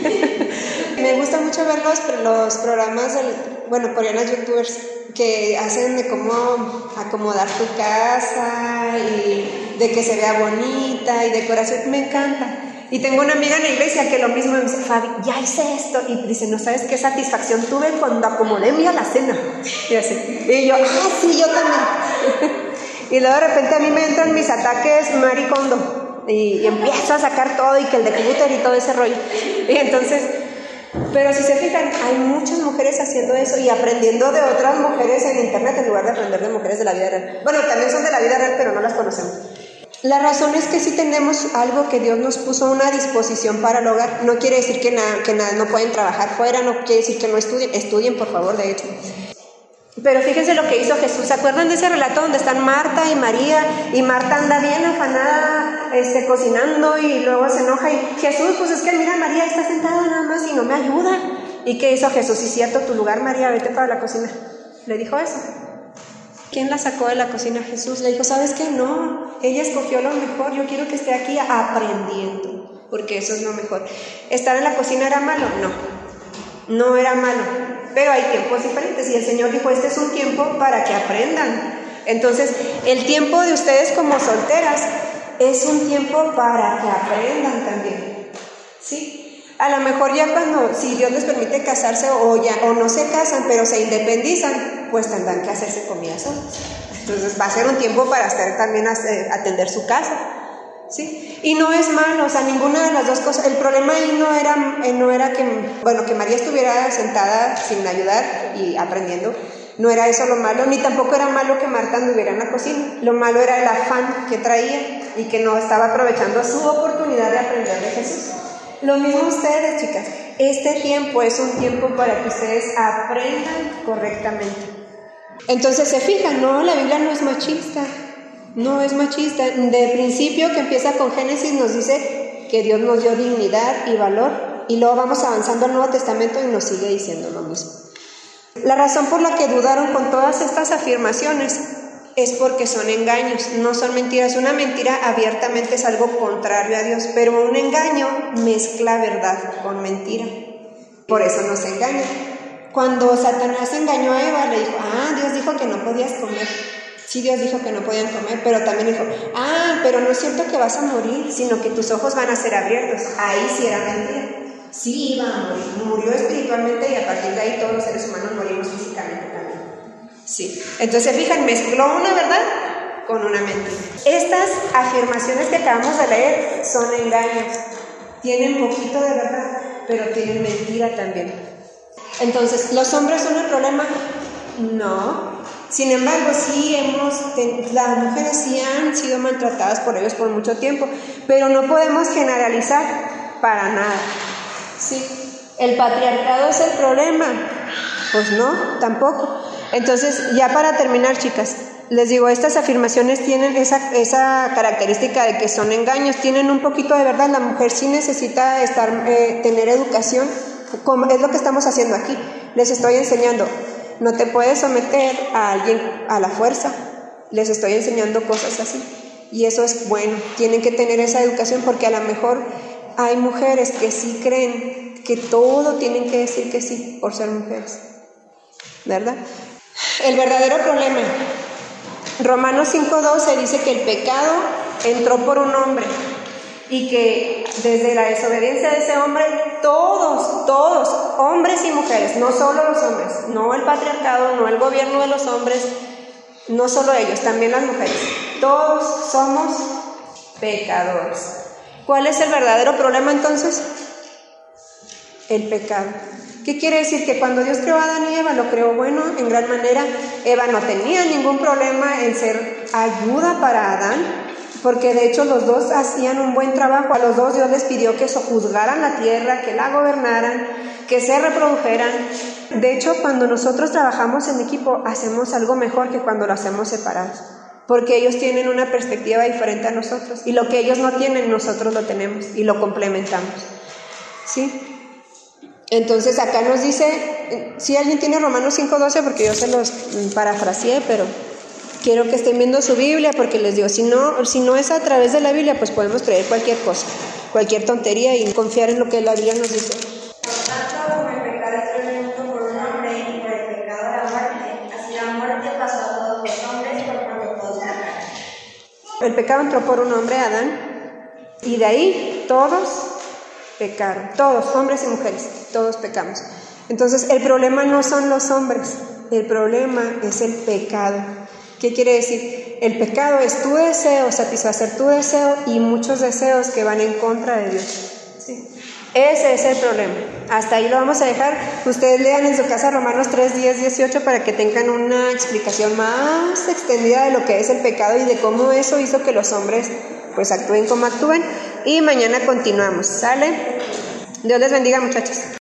Me gusta mucho ver los programas coreanos youtubers que hacen de cómo acomodar tu casa y de que se vea bonita y decoración. Me encanta. Y tengo una amiga en la iglesia que lo mismo me dice, Fabi, ya hice esto. Y dice, no sabes qué satisfacción tuve cuando acomodé mi alacena. Y así. Y yo, sí, yo también. Y luego de repente a mí me entran mis ataques Marie Kondo. Y empiezo a sacar todo, y que el declutter y todo ese rollo. Y entonces, pero si se fijan, hay muchas mujeres haciendo eso y aprendiendo de otras mujeres en internet en lugar de aprender de mujeres de la vida real. Bueno, también son de la vida real, pero no las conocemos. La razón es que sí tenemos algo que Dios nos puso a una disposición para el hogar. No quiere decir que no pueden trabajar fuera, no quiere decir que no estudien por favor, de hecho. Pero fíjense lo que hizo Jesús. ¿Se acuerdan de ese relato donde están Marta y María? Y Marta anda bien afanada cocinando, y luego se enoja, y Jesús, pues es que mira, María está sentada nada más y no me ayuda. ¿Y qué hizo Jesús? Sí, cierto, tu lugar, María, vete para la cocina. Le dijo eso. ¿Quién la sacó de la cocina? Jesús. Le dijo, ¿sabes qué? No, ella escogió lo mejor, yo quiero que esté aquí aprendiendo, porque eso es lo mejor. ¿Estar en la cocina era malo? No era malo, pero hay tiempos diferentes, y el Señor dijo, este es un tiempo para que aprendan. Entonces, el tiempo de ustedes como solteras es un tiempo para que aprendan también, ¿sí? A lo mejor ya si Dios les permite casarse o no se casan, pero se independizan, pues tendrán que hacerse comida solos. Entonces va a ser un tiempo para estar también atender su casa, ¿sí? Y no es malo, o sea, ninguna de las dos cosas. El problema ahí no era que María estuviera sentada sin ayudar y aprendiendo. No era eso lo malo, ni tampoco era malo que Marta anduviera en la cocina. Lo malo era el afán que traía y que no estaba aprovechando su oportunidad de aprender de Jesús. Lo mismo ustedes, chicas. Este tiempo es un tiempo para que ustedes aprendan correctamente. Entonces, se fijan, no, la Biblia no es machista. No es machista. De principio, que empieza con Génesis, nos dice que Dios nos dio dignidad y valor. Y luego vamos avanzando al Nuevo Testamento y nos sigue diciendo lo mismo. La razón por la que dudaron con todas estas afirmaciones es porque son engaños, no son mentiras. Una mentira abiertamente es algo contrario a Dios, pero un engaño mezcla verdad con mentira. Por eso nos engaña. Cuando Satanás engañó a Eva, le dijo, Dios dijo que no podías comer. Sí, Dios dijo que no podían comer, pero también dijo, pero no es cierto que vas a morir, sino que tus ojos van a ser abiertos. Ahí sí era mentira. Sí iba a morir, murió espiritualmente, y a partir de ahí todos los seres humanos morimos físicamente también. Sí, entonces fijan, mezcló una verdad con una mentira. Estas afirmaciones que acabamos de leer son engaños, tienen poquito de verdad, pero tienen mentira también. Entonces, ¿los hombres son el problema? No, Sin embargo, las mujeres sí han sido maltratadas por ellos por mucho tiempo, pero no podemos generalizar para nada. ¿Sí? ¿El patriarcado es el problema? Pues no, tampoco. Entonces, ya para terminar, chicas, les digo, estas afirmaciones tienen esa característica de que son engaños, tienen un poquito de verdad. La mujer sí necesita tener educación, como es lo que estamos haciendo aquí. Les estoy enseñando, no te puedes someter a alguien a la fuerza, les estoy enseñando cosas así. Y eso es bueno, tienen que tener esa educación, porque a lo mejor hay mujeres que sí creen que todo tienen que decir que sí por ser mujeres, ¿verdad? El verdadero problema, Romanos 5:12 dice que el pecado entró por un hombre y que desde la desobediencia de ese hombre todos, hombres y mujeres, no solo los hombres, no el patriarcado, no el gobierno de los hombres, no solo ellos, también las mujeres, todos somos pecadores. ¿Cuál es el verdadero problema entonces? El pecado. ¿Qué quiere decir? Que cuando Dios creó a Adán y Eva, lo creó bueno en gran manera. Eva no tenía ningún problema en ser ayuda para Adán, porque de hecho los dos hacían un buen trabajo. A los dos Dios les pidió que sojuzgaran la tierra, que la gobernaran, que se reprodujeran. De hecho, cuando nosotros trabajamos en equipo, hacemos algo mejor que cuando lo hacemos separados, porque ellos tienen una perspectiva diferente a nosotros, y lo que ellos no tienen, nosotros lo tenemos, y lo complementamos. ¿Sí? Entonces acá nos dice, si alguien tiene Romanos 5:12, porque yo se los parafraseé, pero quiero que estén viendo su Biblia, porque les digo, si no es a través de la Biblia, pues podemos creer cualquier cosa, cualquier tontería, y confiar en lo que la Biblia nos dice. Por tanto, como el pecado entró en el mundo por un hombre, y por el pecado la muerte, así la muerte pasó a todos los hombres por cuanto todos pecaron. El pecado entró por un hombre, Adán, y de ahí todos pecaron, todos, hombres y mujeres, todos pecamos. Entonces el problema no son los hombres, el problema es el pecado. ¿Qué quiere decir? El pecado es tu deseo, satisfacer tu deseo y muchos deseos que van en contra de Dios. ¿Sí? Ese es el problema. Hasta ahí lo vamos a dejar. Ustedes lean en su casa Romanos 3:10-18 para que tengan una explicación más extendida de lo que es el pecado y de cómo eso hizo que los hombres pues actúen como actúen. Y mañana continuamos. ¿Sale? Dios les bendiga, muchachos.